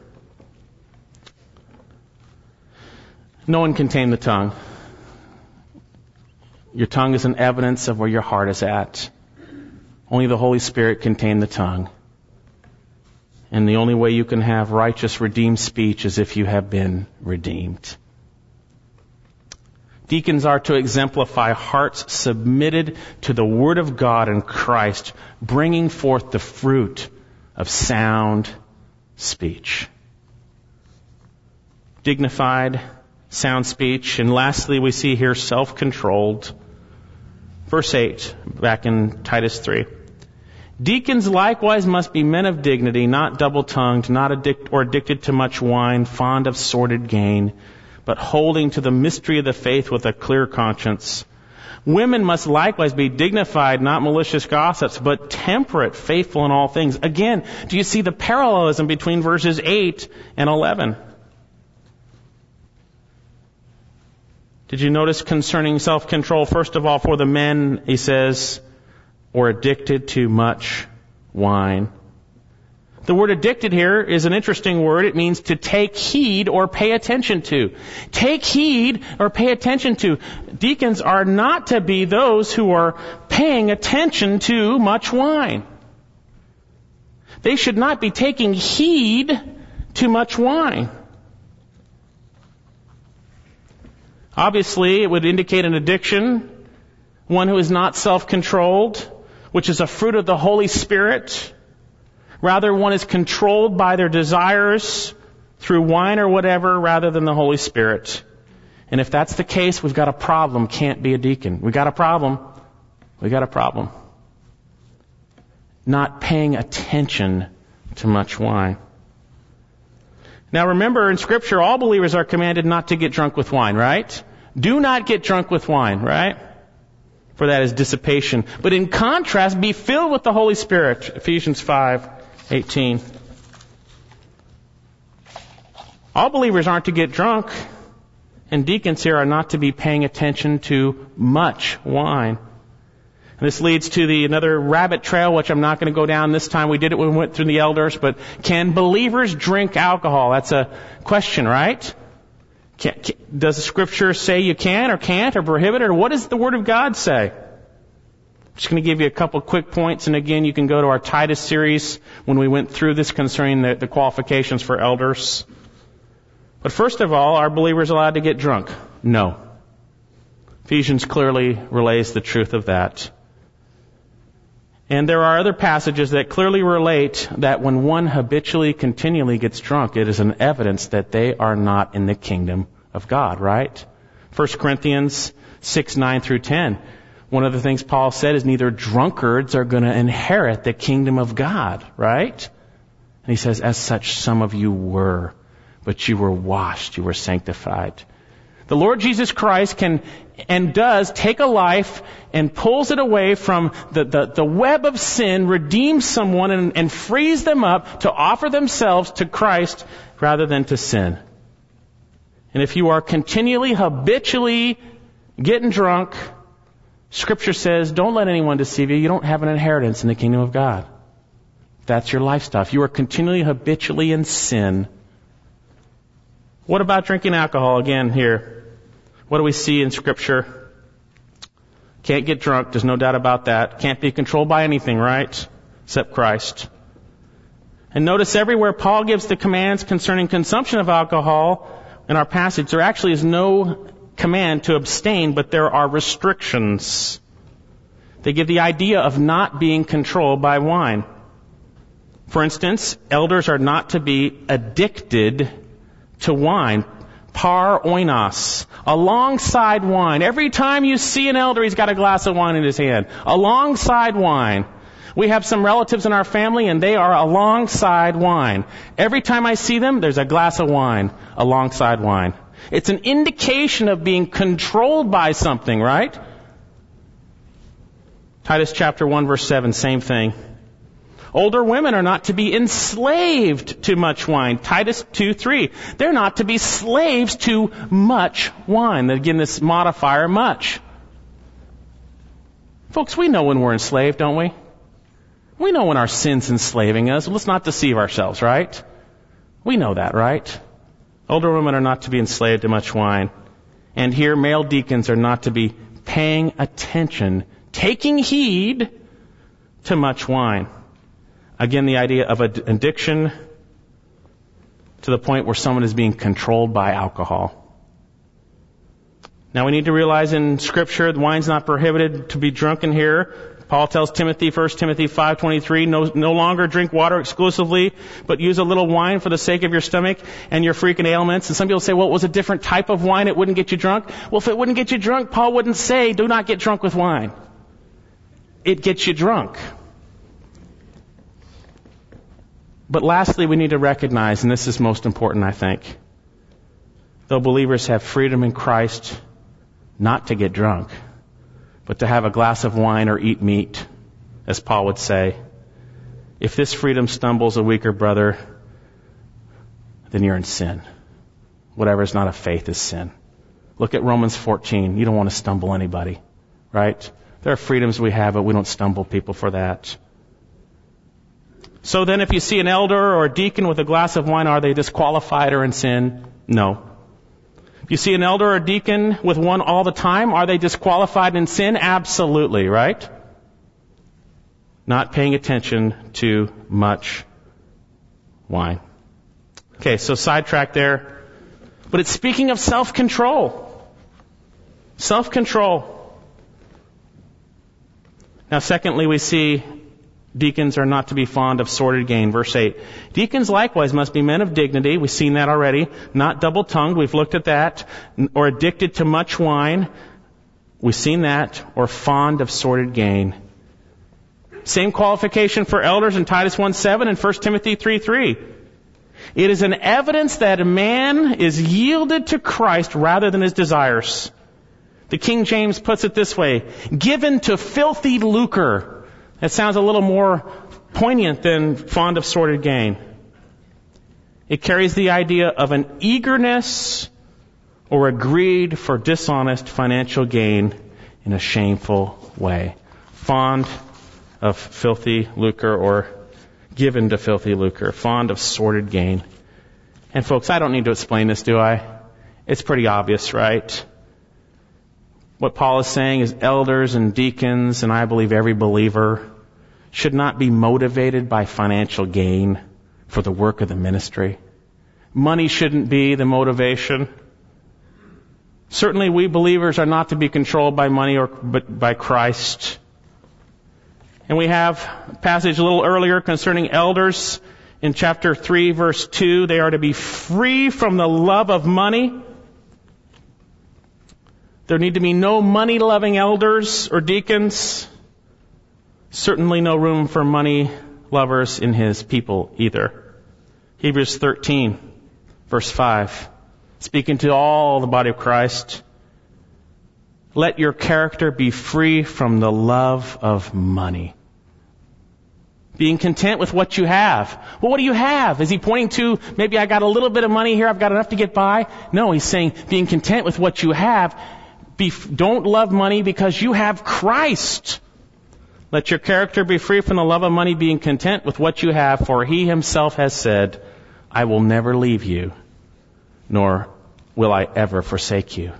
No one can tame the tongue. Your tongue is an evidence of where your heart is at. Only the Holy Spirit can tame the tongue. And the only way you can have righteous, redeemed speech is if you have been redeemed. Deacons are to exemplify hearts submitted to the Word of God and Christ, bringing forth the fruit of sound speech. Dignified, sound speech. And lastly, we see here self-controlled. Verse 8, back in Titus 3. Deacons likewise must be men of dignity, not double-tongued, not addicted to much wine, fond of sordid gain, but holding to the mystery of the faith with a clear conscience. Women must likewise be dignified, not malicious gossips, but temperate, faithful in all things. Again, do you see the parallelism between verses 8 and 11? Did you notice concerning self-control? First of all, for the men, he says, or addicted to much wine. The word addicted here is an interesting word. It means to take heed or pay attention to. Take heed or pay attention to. Deacons are not to be those who are paying attention to much wine. They should not be taking heed to much wine. Obviously, it would indicate an addiction, one who is not self-controlled, which is a fruit of the Holy Spirit. Rather, one is controlled by their desires through wine or whatever, rather than the Holy Spirit. And if that's the case, we've got a problem. Can't be a deacon. We've got a problem. We've got a problem. Not paying attention to much wine. Now remember, in Scripture, all believers are commanded not to get drunk with wine, right? Do not get drunk with wine, right? For that is dissipation. But in contrast, be filled with the Holy Spirit. Ephesians 5:18. All believers aren't to get drunk, and deacons here are not to be paying attention to much wine. And this leads to another rabbit trail, which I'm not going to go down this time. We did it when we went through the elders, but can believers drink alcohol? That's a question, right? Does the Scripture say you can or can't or prohibit it, or what does the Word of God say? I'm just going to give you a couple quick points, and again, you can go to our Titus series when we went through this concerning the qualifications for elders. But first of all, are believers allowed to get drunk? No. Ephesians clearly relays the truth of that. And there are other passages that clearly relate that when one habitually, continually gets drunk, it is an evidence that they are not in the kingdom of God, right? 1 Corinthians 6:9 through 10. One of the things Paul said is neither drunkards are going to inherit the kingdom of God, right? And he says, as such, some of you were. but you were washed, you were sanctified. The Lord Jesus Christ can and does take a life and pulls it away from the web of sin, redeems someone and frees them up to offer themselves to Christ rather than to sin. And if you are continually, habitually getting drunk, Scripture says, don't let anyone deceive you. You don't have an inheritance in the kingdom of God. That's your lifestyle. If you are continually, habitually in sin. What about drinking alcohol again here? What do we see in Scripture? Can't get drunk. There's no doubt about that. Can't be controlled by anything, right? Except Christ. And notice everywhere Paul gives the commands concerning consumption of alcohol in our passage, there actually is no command to abstain, but there are restrictions. They give the idea of not being controlled by wine. For instance, elders are not to be addicted to wine. Par oinos, alongside wine. Every time you see an elder, he's got a glass of wine in his hand. Alongside wine. We have some relatives in our family and they are alongside wine. Every time I see them, there's a glass of wine alongside wine. It's an indication of being controlled by something, right? Titus chapter 1 verse 7, same thing. Older women are not to be enslaved to much wine. Titus 2:3. They're not to be slaves to much wine. Again, this modifier, much. Folks, we know when we're enslaved, don't we? We know when our sin's enslaving us. Let's not deceive ourselves, right? We know that, right? Older women are not to be enslaved to much wine. And here, male deacons are not to be paying attention, taking heed to much wine. Again, the idea of an addiction to the point where someone is being controlled by alcohol. Now we need to realize in Scripture, the wine's not prohibited to be drunken here. Paul tells Timothy, 1 Timothy 5:23, no longer drink water exclusively, but use a little wine for the sake of your stomach and your frequent ailments. And some people say, well, it was a different type of wine, it wouldn't get you drunk. Well, if it wouldn't get you drunk, Paul wouldn't say, do not get drunk with wine. It gets you drunk. But lastly, we need to recognize, and this is most important, I think, though believers have freedom in Christ not to get drunk, but to have a glass of wine or eat meat, as Paul would say, if this freedom stumbles a weaker brother, then you're in sin. Whatever is not of faith is sin. Look at Romans 14. You don't want to stumble anybody, right? There are freedoms we have, but we don't stumble people for that. So then if you see an elder or a deacon with a glass of wine, are they disqualified or in sin? No. If you see an elder or a deacon with one all the time, are they disqualified in sin? Absolutely, right? Not paying attention to much wine. Okay, so sidetrack there. But it's speaking of self-control. Self-control. Now, secondly, we see deacons are not to be fond of sordid gain. Verse 8. Deacons likewise must be men of dignity. We've seen that already. Not double-tongued. We've looked at that. Or addicted to much wine. We've seen that. Or fond of sordid gain. Same qualification for elders in Titus 1:7 and 1 Timothy 3:3. It is an evidence that a man is yielded to Christ rather than his desires. The King James puts it this way. Given to filthy lucre. That sounds a little more poignant than fond of sordid gain. It carries the idea of an eagerness or a greed for dishonest financial gain in a shameful way. Fond of filthy lucre or given to filthy lucre. Fond of sordid gain. And folks, I don't need to explain this, do I? It's pretty obvious, right? What Paul is saying is elders and deacons, and I believe every believer, should not be motivated by financial gain for the work of the ministry. Money shouldn't be the motivation. Certainly we believers are not to be controlled by money but by Christ. And we have a passage a little earlier concerning elders in chapter 3, verse 2. They are to be free from the love of money. There need to be no money-loving elders or deacons. Certainly no room for money lovers in his people either. Hebrews 13, Verse 5, speaking to all the body of Christ, let your character be free from the love of money. Being content with what you have. Well, what do you have? Is he pointing to, maybe I got a little bit of money here, I've got enough to get by? No, he's saying being content with what you have. Don't love money because you have Christ. Let your character be free from the love of money, being content with what you have, for he himself has said, I will never leave you, nor will I ever forsake you.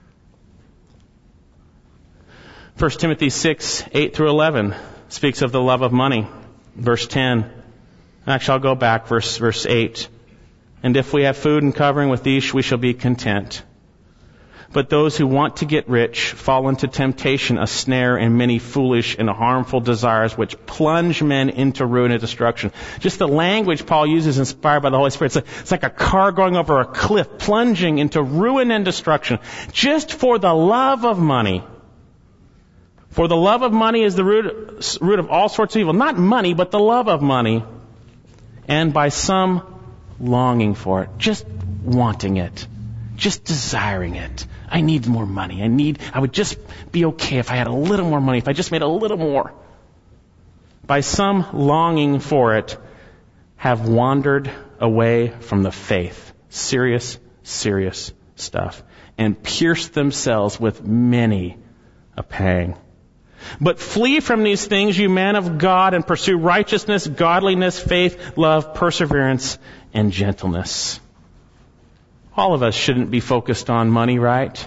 1 Timothy 6, 8 through 11 speaks of the love of money. Verse 10. Actually, I'll go back. Verse 8. And if we have food and covering, with these we shall be content. But those who want to get rich fall into temptation, a snare, and many foolish and harmful desires which plunge men into ruin and destruction. Just the language Paul uses, inspired by the Holy Spirit. It's like a car going over a cliff, plunging into ruin and destruction, just for the love of money. For the love of money is the root of all sorts of evil. Not money, but the love of money. And by some longing for it. Just wanting it. Just desiring it. I need more money. I would just be okay if I had a little more money, if I just made a little more. By some longing for it, have wandered away from the faith. Serious stuff. And pierced themselves with many a pang. But flee from these things, you men of God, and pursue righteousness, godliness, faith, love, perseverance, and gentleness. All of us shouldn't be focused on money, right?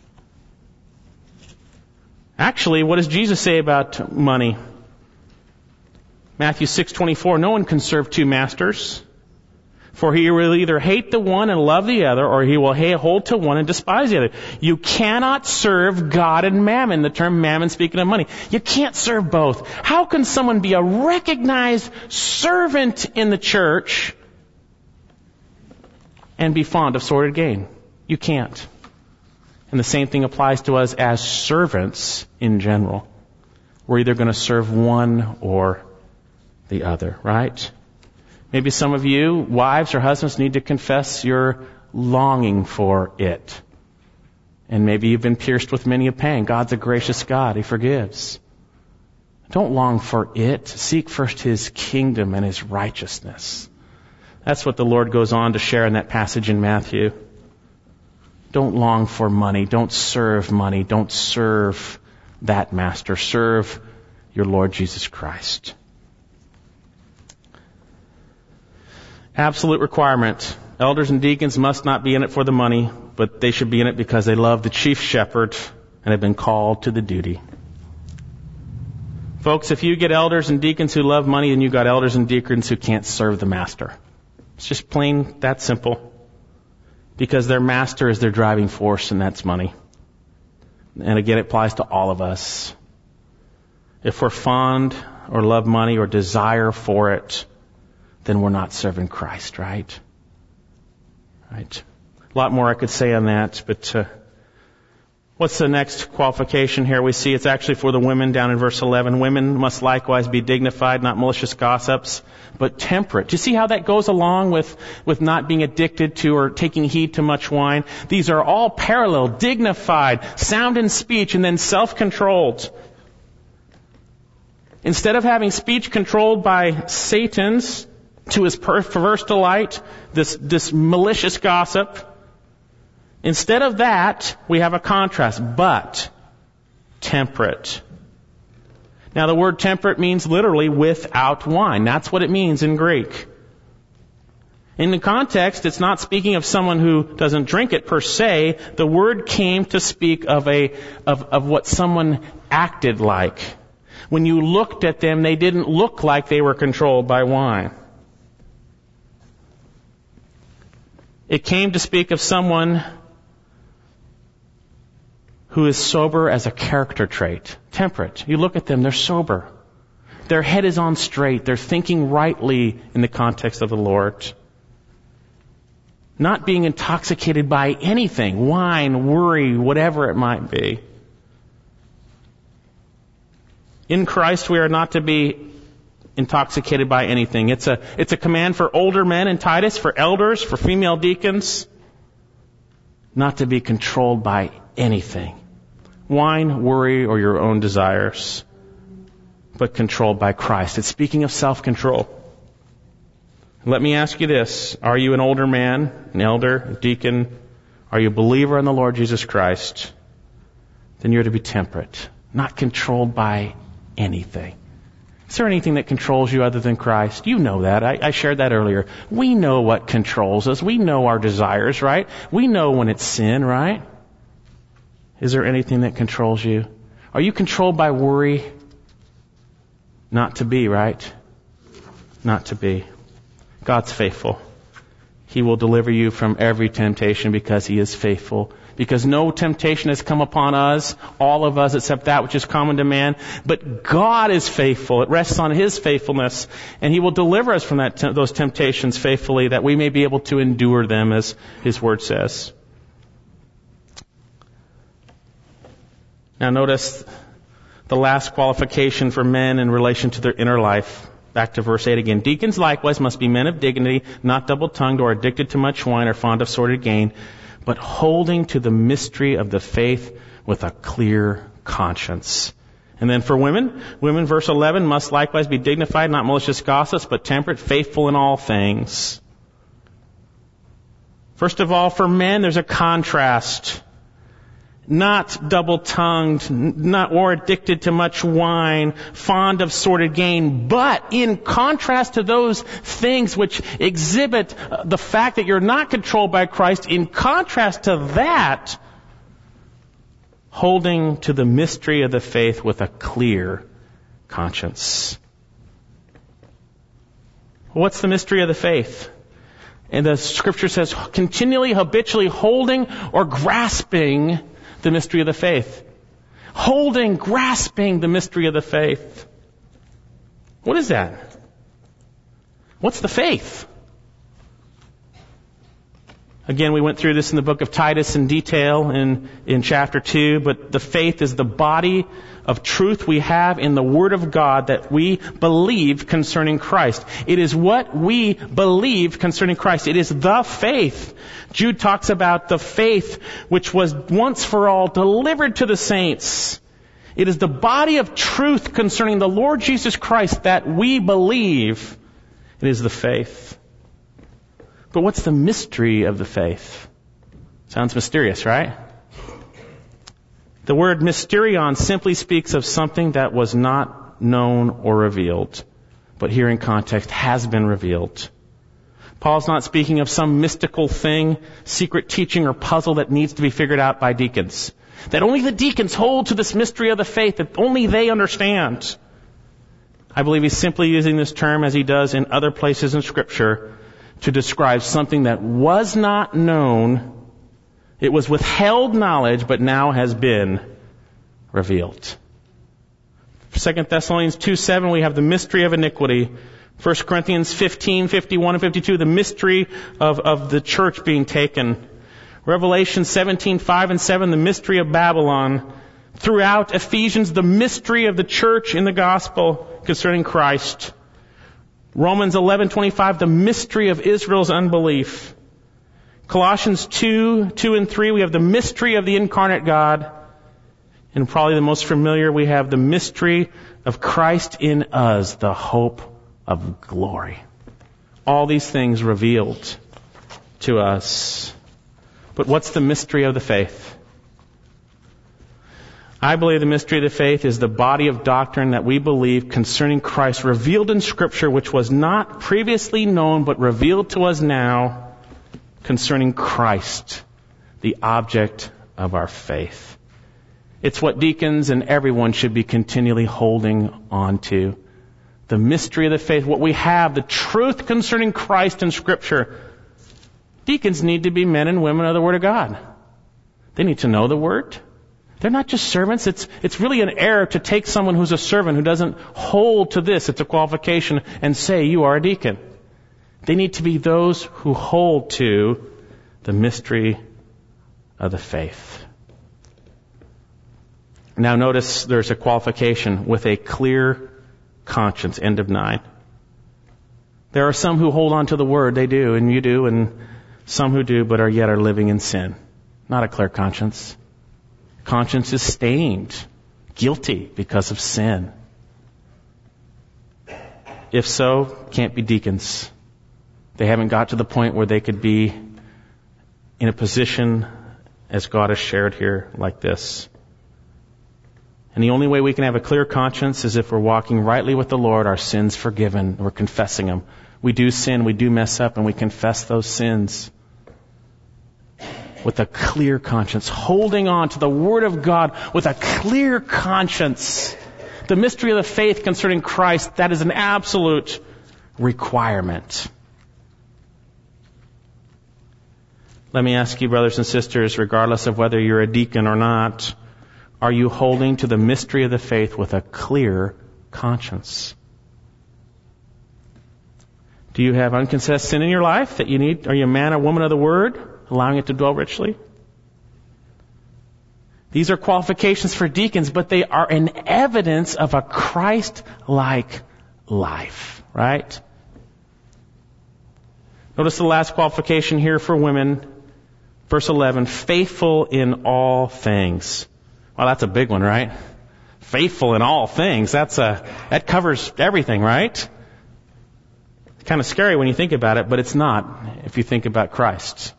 Actually, what does Jesus say about money? Matthew 6:24, no one can serve two masters. For he will either hate the one and love the other, or he will hold to one and despise the other. You cannot serve God and mammon. The term mammon speaking of money. You can't serve both. How can someone be a recognized servant in the church and be fond of sordid gain? You can't. And the same thing applies to us as servants in general. We're either going to serve one or the other, right? Maybe some of you, wives or husbands, need to confess your longing for it. And maybe you've been pierced with many a pang. God's a gracious God. He forgives. Don't long for it. Seek first His kingdom and His righteousness. That's what the Lord goes on to share in that passage in Matthew. Don't long for money. Don't serve money. Don't serve that master. Serve your Lord Jesus Christ. Absolute requirement. Elders and deacons must not be in it for the money, but they should be in it because they love the chief shepherd and have been called to the duty. Folks, if you get elders and deacons who love money, then you've got elders and deacons who can't serve the master. It's just plain that simple. Because their master is their driving force, and that's money. And again, it applies to all of us. If we're fond or love money or desire for it, then we're not serving Christ, right? Right. A lot more I could say on that, but what's the next qualification here? We see it's actually for the women down in verse 11. Women must likewise be dignified, not malicious gossips, but temperate. Do you see how that goes along with not being addicted to or taking heed to much wine? These are all parallel, dignified, sound in speech, and then self-controlled. Instead of having speech controlled by Satan's to his perverse delight, this malicious gossip, instead of that, we have a contrast, but temperate. Now the word temperate means literally without wine. That's what it means in Greek. In the context, it's not speaking of someone who doesn't drink it per se. The word came to speak of what someone acted like. When you looked at them, they didn't look like they were controlled by wine. It came to speak of someone who is sober as a character trait. Temperate. You look at them, they're sober. Their head is on straight. They're thinking rightly in the context of the Lord. Not being intoxicated by anything. Wine, worry, whatever it might be. In Christ we are not to be intoxicated by anything. It's a command for older men in Titus, for elders, for female deacons, not to be controlled by anything. Wine, worry, or your own desires, but controlled by Christ. It's speaking of self-control. Let me ask you this. Are you an older man, an elder, a deacon? Are you a believer in the Lord Jesus Christ? Then you're to be temperate, not controlled by anything. Is there anything that controls you other than Christ? You know that. I shared that earlier. We know what controls us. We know our desires, right? We know when it's sin, right? Is there anything that controls you? Are you controlled by worry? Not to be, right? Not to be. God's faithful. He will deliver you from every temptation because He is faithful. Because no temptation has come upon us, all of us, except that which is common to man. But God is faithful. It rests on His faithfulness. And He will deliver us from those temptations faithfully, that we may be able to endure them, as His Word says. Now notice the last qualification for men in relation to their inner life. Back to verse 8 again. Deacons likewise must be men of dignity, not double-tongued or addicted to much wine or fond of sordid gain, but holding to the mystery of the faith with a clear conscience. And then for women, verse 11, must likewise be dignified, not malicious gossips, but temperate, faithful in all things. First of all, for men, there's a contrast. Not double-tongued, not or addicted to much wine, fond of sordid gain, but in contrast to those things which exhibit the fact that you're not controlled by Christ, in contrast to that, holding to the mystery of the faith with a clear conscience. What's the mystery of the faith? And the Scripture says, continually, habitually holding or grasping the mystery of the faith. Holding, grasping the mystery of the faith. What is that? What's the faith? Again, we went through this in the book of Titus in detail in chapter 2, but the faith is the body of truth we have in the Word of God that we believe concerning Christ. It is what we believe concerning Christ. It is the faith. Jude talks about the faith which was once for all delivered to the saints. It is the body of truth concerning the Lord Jesus Christ that we believe. It is the faith. But what's the mystery of the faith? Sounds mysterious, right? The word mysterion simply speaks of something that was not known or revealed, but here in context has been revealed. Paul's not speaking of some mystical thing, secret teaching or puzzle that needs to be figured out by deacons. That only the deacons hold to this mystery of the faith, that only they understand. I believe he's simply using this term, as he does in other places in Scripture, to describe something that was not known. It was withheld knowledge, but now has been revealed. 2 Thessalonians 2:7, we have the mystery of iniquity. 1 Corinthians 15:51 and 52, the mystery of the church being taken. Revelation 17:5 and 7, the mystery of Babylon. Throughout Ephesians, the mystery of the church in the gospel concerning Christ. Romans 11:25, the mystery of Israel's unbelief. Colossians 2 and 3, we have the mystery of the incarnate God. And probably the most familiar, we have the mystery of Christ in us, the hope of glory. All these things revealed to us. But what's the mystery of the faith? I believe the mystery of the faith is the body of doctrine that we believe concerning Christ revealed in Scripture, which was not previously known but revealed to us now concerning Christ, the object of our faith. It's what deacons and everyone should be continually holding on to. The mystery of the faith, what we have, the truth concerning Christ in Scripture. Deacons need to be men and women of the Word of God. They need to know the Word. They're not just servants. It's really an error to take someone who's a servant who doesn't hold to this, it's a qualification, and say you are a deacon. They need to be those who hold to the mystery of the faith. Now notice there's a qualification with a clear conscience. End of 9. There are some who hold on to the word. They do, and you do, and some who do, but are living in sin. Not a clear conscience. Conscience is stained, guilty because of sin. If so, can't be deacons. They haven't got to the point where they could be in a position as God has shared here like this. And the only way we can have a clear conscience is if we're walking rightly with the Lord, our sins forgiven, we're confessing them. We do sin, we do mess up, and we confess those sins with a clear conscience, holding on to the Word of God with a clear conscience. The mystery of the faith concerning Christ, that is an absolute requirement. Let me ask you, brothers and sisters, regardless of whether you're a deacon or not, are you holding to the mystery of the faith with a clear conscience? Do you have unconfessed sin in your life that you need? Are you a man or woman of the Word, allowing it to dwell richly? These are qualifications for deacons, but they are an evidence of a Christ-like life, right? Notice the last qualification here for women, verse 11, faithful in all things. Well, that's a big one, right? Faithful in all things. That covers everything, right? It's kind of scary when you think about it, but it's not if you think about Christ.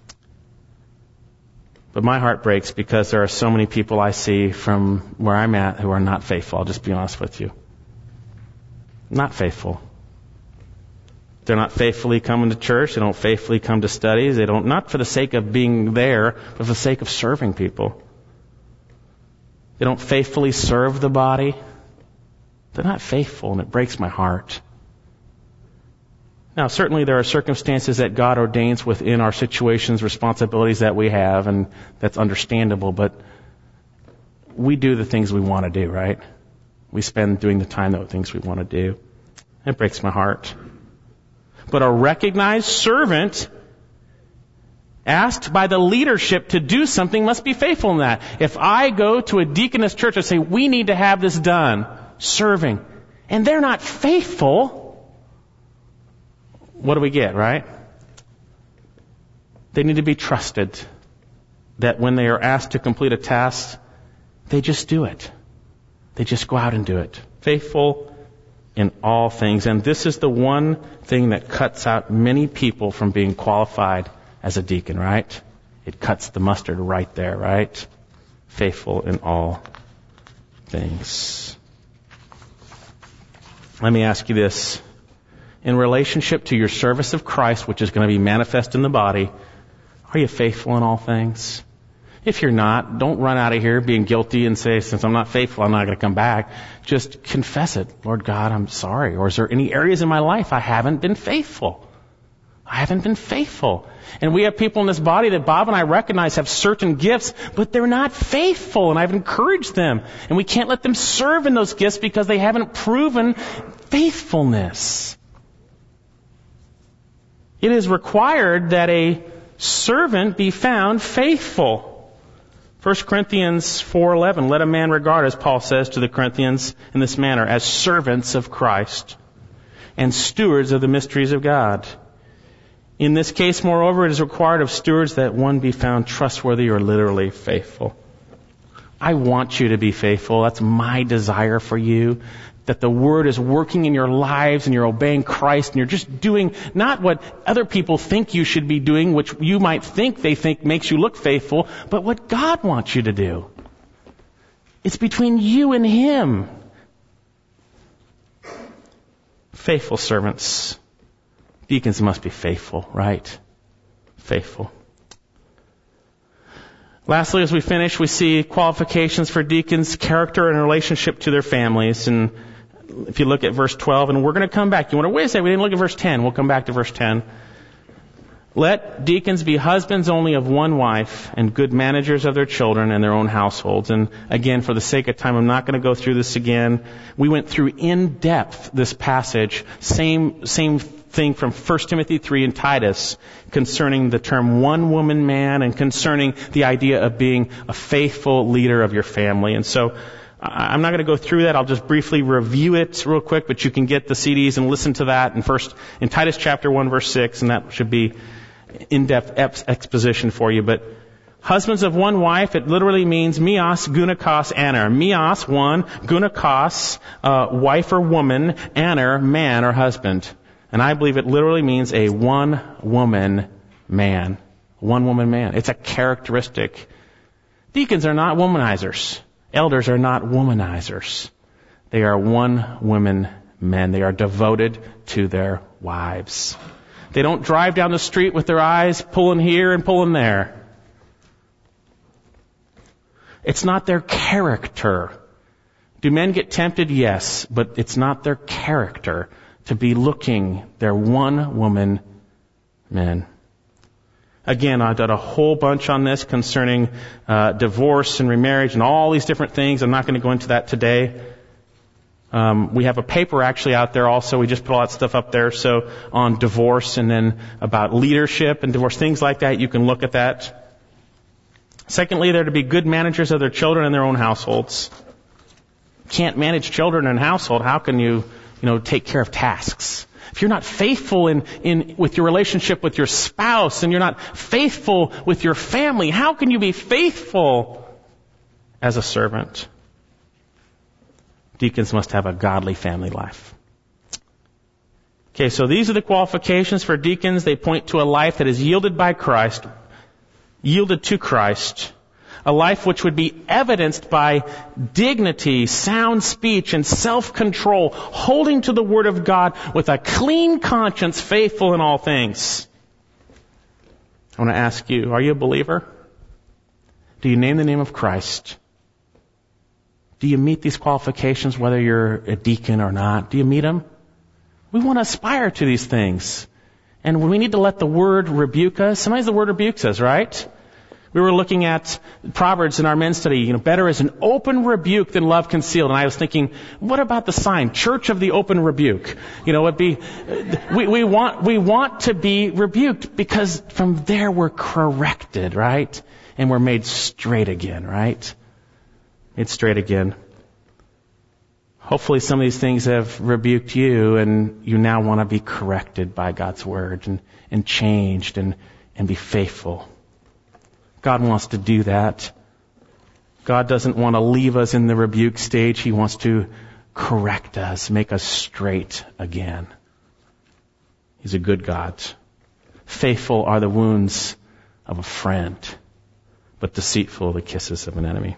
But my heart breaks because there are so many people I see from where I'm at who are not faithful. I'll just be honest with you. Not faithful. They're not faithfully coming to church. They don't faithfully come to studies. They don't, not for the sake of being there, but for the sake of serving people. They don't faithfully serve the body. They're not faithful, and it breaks my heart. Now, certainly there are circumstances that God ordains within our situations, responsibilities that we have, and that's understandable, but we do the things we want to do, right? We spend doing the time the things we want to do. It breaks my heart. But a recognized servant asked by the leadership to do something must be faithful in that. If I go to a deaconess church and say, we need to have this done, serving, and they're not faithful, what do we get, right? They need to be trusted that when they are asked to complete a task, they just do it. They just go out and do it. Faithful in all things. And this is the one thing that cuts out many people from being qualified as a deacon, right? It cuts the mustard right there, right? Faithful in all things. Let me ask you this. In relationship to your service of Christ, which is going to be manifest in the body, are you faithful in all things? If you're not, don't run out of here being guilty and say, since I'm not faithful, I'm not going to come back. Just confess it. Lord God, I'm sorry. Or is there any areas in my life I haven't been faithful? I haven't been faithful. And we have people in this body that Bob and I recognize have certain gifts, but they're not faithful, and I've encouraged them. And we can't let them serve in those gifts because they haven't proven faithfulness. It is required that a servant be found faithful. 1 Corinthians 4:11, let a man regard, as Paul says to the Corinthians in this manner, as servants of Christ and stewards of the mysteries of God. In this case, moreover, it is required of stewards that one be found trustworthy or literally faithful. I want you to be faithful. That's my desire for you. That the Word is working in your lives and you're obeying Christ and you're just doing not what other people think you should be doing, which you might think they think makes you look faithful, but what God wants you to do. It's between you and Him. Faithful servants. Deacons must be faithful, right? Faithful. Lastly, as we finish, we see qualifications for deacons, character and relationship to their families. And if you look at verse 12, and we're going to come back. You want to wait a second, we didn't look at verse 10. We'll come back to verse 10. Let deacons be husbands only of one wife and good managers of their children and their own households. And again, for the sake of time, I'm not going to go through this again. We went through in depth this passage, same thing from 1 Timothy 3 and Titus concerning the term one woman man and concerning the idea of being a faithful leader of your family. And so I'm not going to go through that. I'll just briefly review it real quick, but you can get the CDs and listen to that in Titus chapter 1, verse 6, and that should be in-depth exposition for you. But husbands of one wife, it literally means mios, gunakos, aner. Mios, one, gunakos, wife or woman, aner, man or husband. And I believe it literally means a one-woman man. One-woman man. It's a characteristic. Deacons are not womanizers. Elders are not womanizers. They are one-woman men. They are devoted to their wives. They don't drive down the street with their eyes pulling here and pulling there. It's not their character. Do men get tempted? Yes, but it's not their character to be looking. They're one-woman men. Again, I've done a whole bunch on this concerning divorce and remarriage and all these different things. I'm not going to go into that today. We have a paper actually out there also. We just put all that stuff up there. So on divorce and then about leadership and divorce, things like that. You can look at that. Secondly, they're to be good managers of their children and their own households. Can't manage children and household. How can you take care of tasks? If you're not faithful with your relationship with your spouse and you're not faithful with your family, how can you be faithful as a servant? Deacons must have a godly family life. Okay, so these are the qualifications for deacons. They point to a life that is yielded to Christ. A life which would be evidenced by dignity, sound speech, and self-control, holding to the Word of God with a clean conscience, faithful in all things. I want to ask you, are you a believer? Do you name the name of Christ? Do you meet these qualifications whether you're a deacon or not? Do you meet them? We want to aspire to these things. And we need to let the Word rebuke us. Sometimes the Word rebukes us, right? We were looking at Proverbs in our men's study. Better is an open rebuke than love concealed. And I was thinking, what about the sign, Church of the Open Rebuke? It'd be, we want to be rebuked because from there we're corrected, right? And we're made straight again, right? Made straight again. Hopefully some of these things have rebuked you and you now want to be corrected by God's Word and changed and be faithful. God wants to do that. God doesn't want to leave us in the rebuke stage. He wants to correct us, make us straight again. He's a good God. Faithful are the wounds of a friend, but deceitful the kisses of an enemy.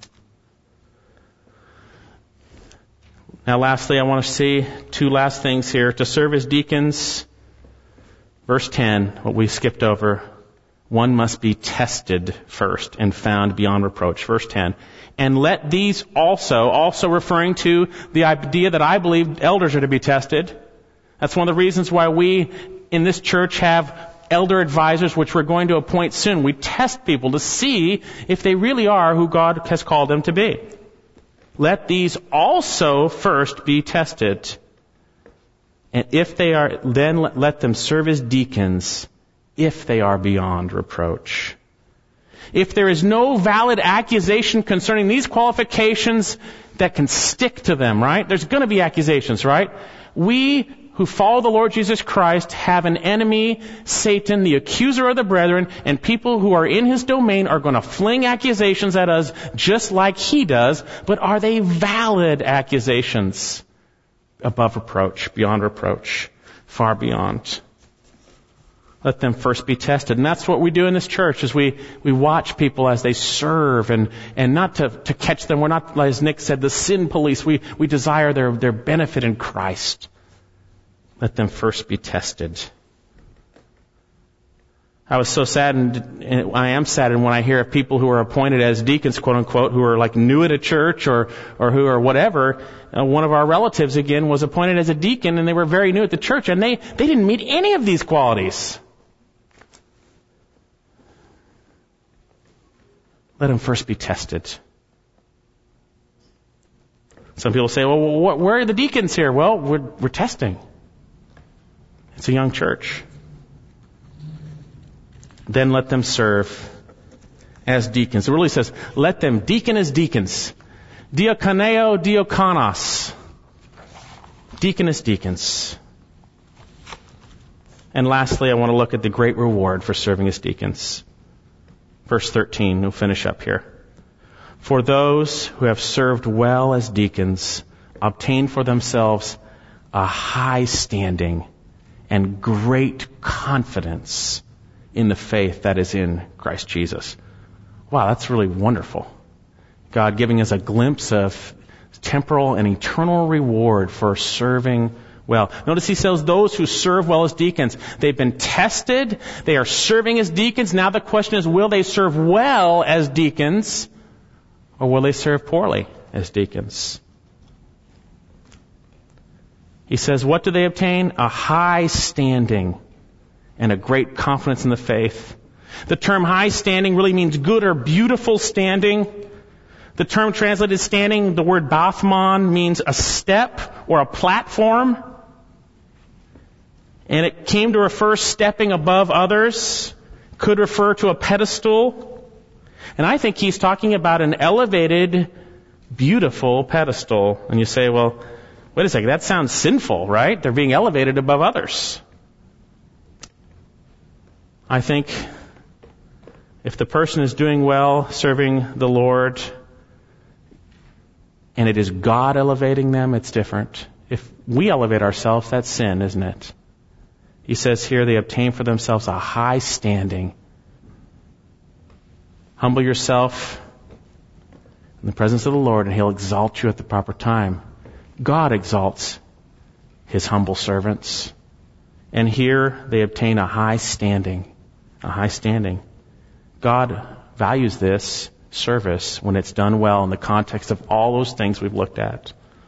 Now lastly, I want to see two last things here. To serve as deacons, verse 10, what we skipped over, one must be tested first and found beyond reproach. Verse 10. And let these also referring to the idea that I believe elders are to be tested. That's one of the reasons why we in this church have elder advisors, which we're going to appoint soon. We test people to see if they really are who God has called them to be. Let these also first be tested. And if they are, then let them serve as deacons if they are beyond reproach. If there is no valid accusation concerning these qualifications that can stick to them, right? There's going to be accusations, right? We who follow the Lord Jesus Christ have an enemy, Satan, the accuser of the brethren, and people who are in his domain are going to fling accusations at us just like he does. But are they valid accusations? Above reproach, beyond reproach, far beyond. Let them first be tested. And that's what we do in this church, is we watch people as they serve and not to catch them. We're not, as Nick said, the sin police. We desire their benefit in Christ. Let them first be tested. I was so saddened, and I am saddened when I hear of people who are appointed as deacons, quote unquote, who are like new at a church or who are whatever. One of our relatives, again, was appointed as a deacon, and they were very new at the church, and they didn't meet any of these qualities. Let them first be tested. Some people say, well, where are the deacons here? Well, we're testing. It's a young church. Then let them serve as deacons. It really says, let them deacon as deacons. Diakoneo, diakonos. Deaconess, deacons. And lastly, I want to look at the great reward for serving as deacons. Verse 13, we'll finish up here. For those who have served well as deacons obtain for themselves a high standing and great confidence in the faith that is in Christ Jesus. Wow, that's really wonderful. God giving us a glimpse of temporal and eternal reward for serving well. Notice he says those who serve well as deacons. They've been tested. They are serving as deacons. Now the question is, will they serve well as deacons or will they serve poorly as deacons? He says, what do they obtain? A high standing and a great confidence in the faith. The term high standing really means good or beautiful standing. The term translated standing, the word bathmon, means a step or a platform. And it came to refer stepping above others, could refer to a pedestal. And I think he's talking about an elevated, beautiful pedestal. And you say, well, wait a second, that sounds sinful, right? They're being elevated above others. I think if the person is doing well, serving the Lord, and it is God elevating them, it's different. If we elevate ourselves, that's sin, isn't it? He says here they obtain for themselves a high standing. Humble yourself in the presence of the Lord, and He'll exalt you at the proper time. God exalts His humble servants. And here they obtain a high standing. A high standing. God values this service when it's done well in the context of all those things we've looked at.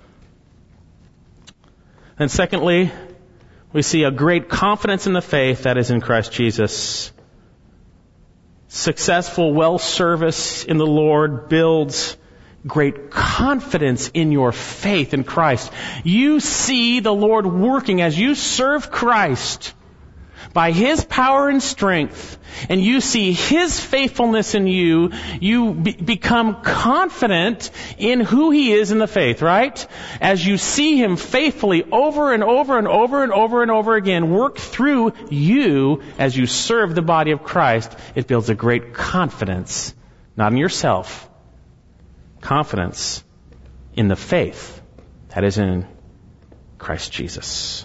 And secondly, we see a great confidence in the faith that is in Christ Jesus. Successful well service in the Lord builds great confidence in your faith in Christ. You see the Lord working as you serve Christ by His power and strength, and you see His faithfulness in you, you become confident in who He is in the faith, right? As you see Him faithfully over and over and over and over and over again work through you as you serve the body of Christ, it builds a great confidence, not in yourself, confidence in the faith that is in Christ Jesus.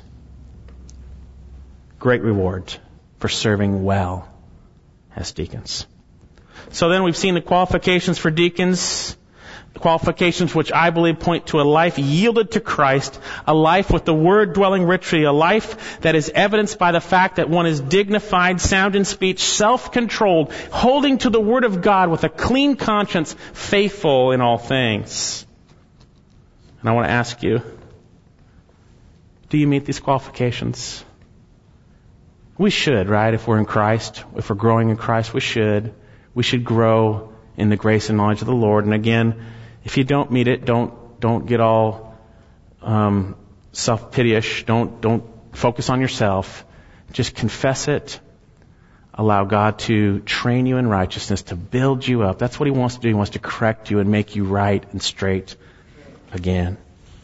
Great reward for serving well as deacons. So then we've seen the qualifications for deacons, the qualifications which I believe point to a life yielded to Christ, a life with the Word dwelling richly, a life that is evidenced by the fact that one is dignified, sound in speech, self-controlled, holding to the Word of God with a clean conscience, faithful in all things. And I want to ask you, do you meet these qualifications? We should, right? If we're in Christ, if we're growing in Christ, we should. We should grow in the grace and knowledge of the Lord. And again, if you don't meet it, don't get all self-pity-ish. Don't focus on yourself. Just confess it. Allow God to train you in righteousness, to build you up. That's what He wants to do. He wants to correct you and make you right and straight again.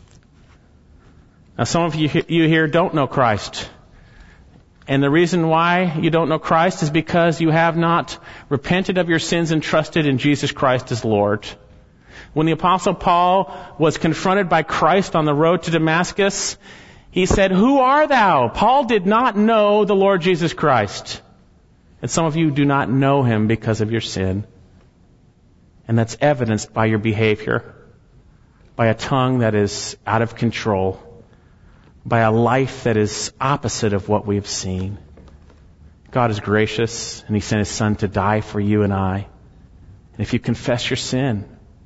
Now, some of you here don't know Christ. And the reason why you don't know Christ is because you have not repented of your sins and trusted in Jesus Christ as Lord. When the Apostle Paul was confronted by Christ on the road to Damascus, he said, "Who are thou?" Paul did not know the Lord Jesus Christ. And some of you do not know Him because of your sin. And that's evidenced by your behavior, by a tongue that is out of control, by a life that is opposite of what we've seen. God is gracious, and He sent His Son to die for you and I. And if you confess your sin,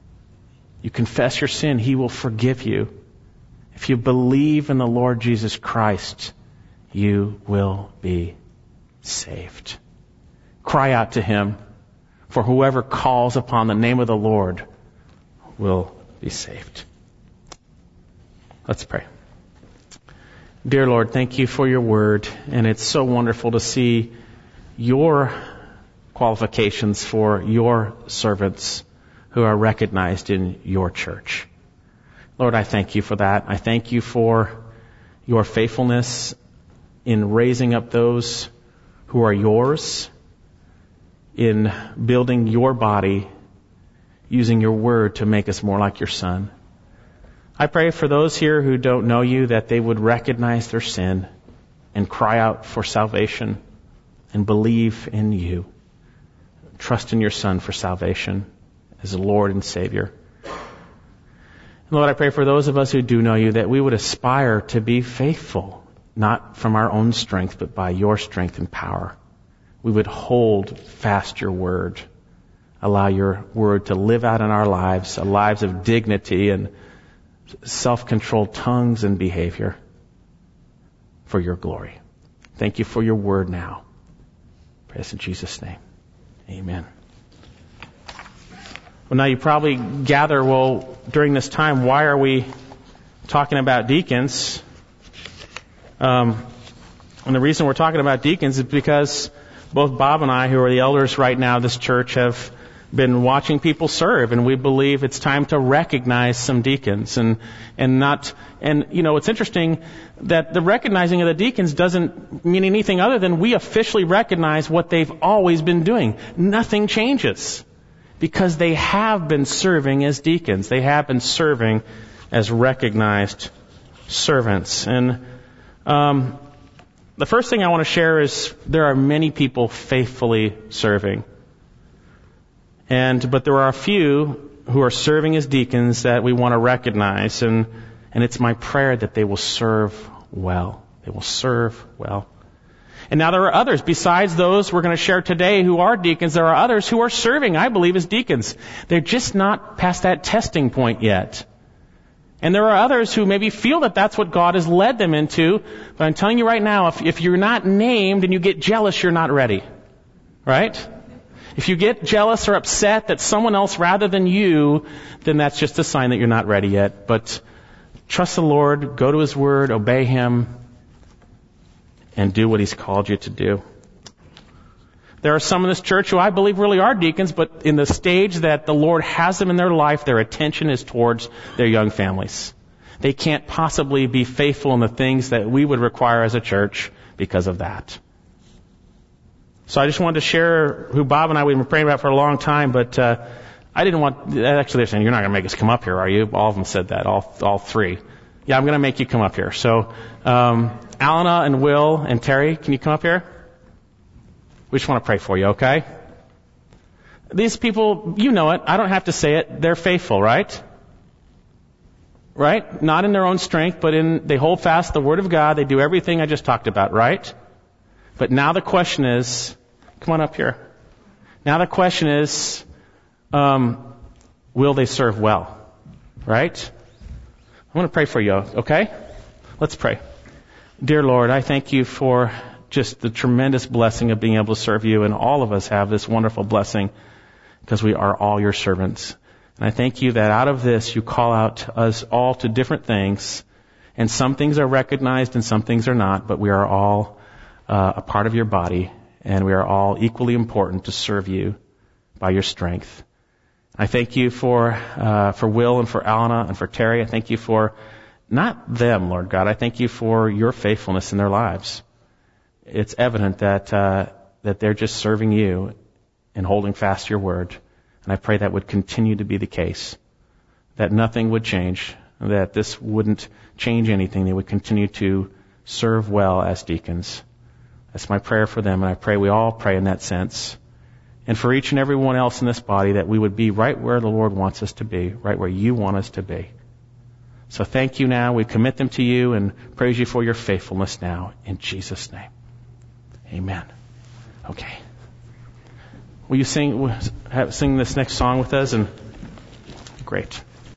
He will forgive you. If you believe in the Lord Jesus Christ, you will be saved. Cry out to Him, for whoever calls upon the name of the Lord will be saved. Let's pray. Dear Lord, thank You for Your word, and it's so wonderful to see Your qualifications for Your servants who are recognized in your church. Lord, I thank you for that. I thank you for your faithfulness in raising up those who are yours, in building your body, using your word to make us more like your Son. I pray for those here who don't know you that they would recognize their sin and cry out for salvation and believe in you. Trust in your Son for salvation as the Lord and Savior. And Lord, I pray for those of us who do know you that we would aspire to be faithful, not from our own strength, but by your strength and power. We would hold fast your word. Allow your word to live out in our lives, lives of dignity and self-controlled tongues and behavior for your glory. Thank you for your word now. Praise in Jesus' name. Amen. Well, now you probably gather, well, during this time, why are we talking about deacons? And the reason we're talking about deacons is because both Bob and I, who are the elders right now of this church, have been watching people serve, and we believe it's time to recognize some deacons and it's interesting that the recognizing of the deacons doesn't mean anything other than we officially recognize what they've always been doing. Nothing changes because they have been serving as deacons. They have been serving as recognized servants. And the first thing I want to share is there are many people faithfully serving. But there are a few who are serving as deacons that we want to recognize, and it's my prayer that they will serve well. They will serve well. And now there are others besides those we're going to share today who are deacons. There are others who are serving, I believe, as deacons. They're just not past that testing point yet. And there are others who maybe feel that that's what God has led them into. But I'm telling you right now, if you're not named and you get jealous, you're not ready. Right? If you get jealous or upset that someone else rather than you, then that's just a sign that you're not ready yet. But trust the Lord, go to His Word, obey Him, and do what He's called you to do. There are some in this church who I believe really are deacons, but in the stage that the Lord has them in their life, their attention is towards their young families. They can't possibly be faithful in the things that we would require as a church because of that. So I just wanted to share who Bob and I we've been praying about for a long time, but I didn't want, actually they're saying, you're not going to make us come up here, are you? All of them said that, all three. Yeah, I'm going to make you come up here. So Alana and Will and Terry, can you come up here? We just want to pray for you, okay? These people, you know it. I don't have to say it. They're faithful, right? Right? Not in their own strength, but they hold fast the Word of God. They do everything I just talked about, right? But now the question is, come on up here. Now the question is, will they serve well? Right? I want to pray for you, okay? Let's pray. Dear Lord, I thank you for just the tremendous blessing of being able to serve you, and all of us have this wonderful blessing because we are all your servants. And I thank you that out of this you call out us all to different things, and some things are recognized and some things are not, but we are all a part of your body, and we are all equally important to serve you by your strength. I thank you for Will and for Alana and for Terry. I thank you for not them, Lord God. I thank you for your faithfulness in their lives. It's evident that they're just serving you and holding fast your word. And I pray that would continue to be the case, that nothing would change, that this wouldn't change anything. They would continue to serve well as deacons. That's my prayer for them, and I pray we all pray in that sense. And for each and every one else in this body, that we would be right where the Lord wants us to be, right where you want us to be. So thank you now. We commit them to you and praise you for your faithfulness now. In Jesus' name. Amen. Okay. Will you sing this next song with us? And great.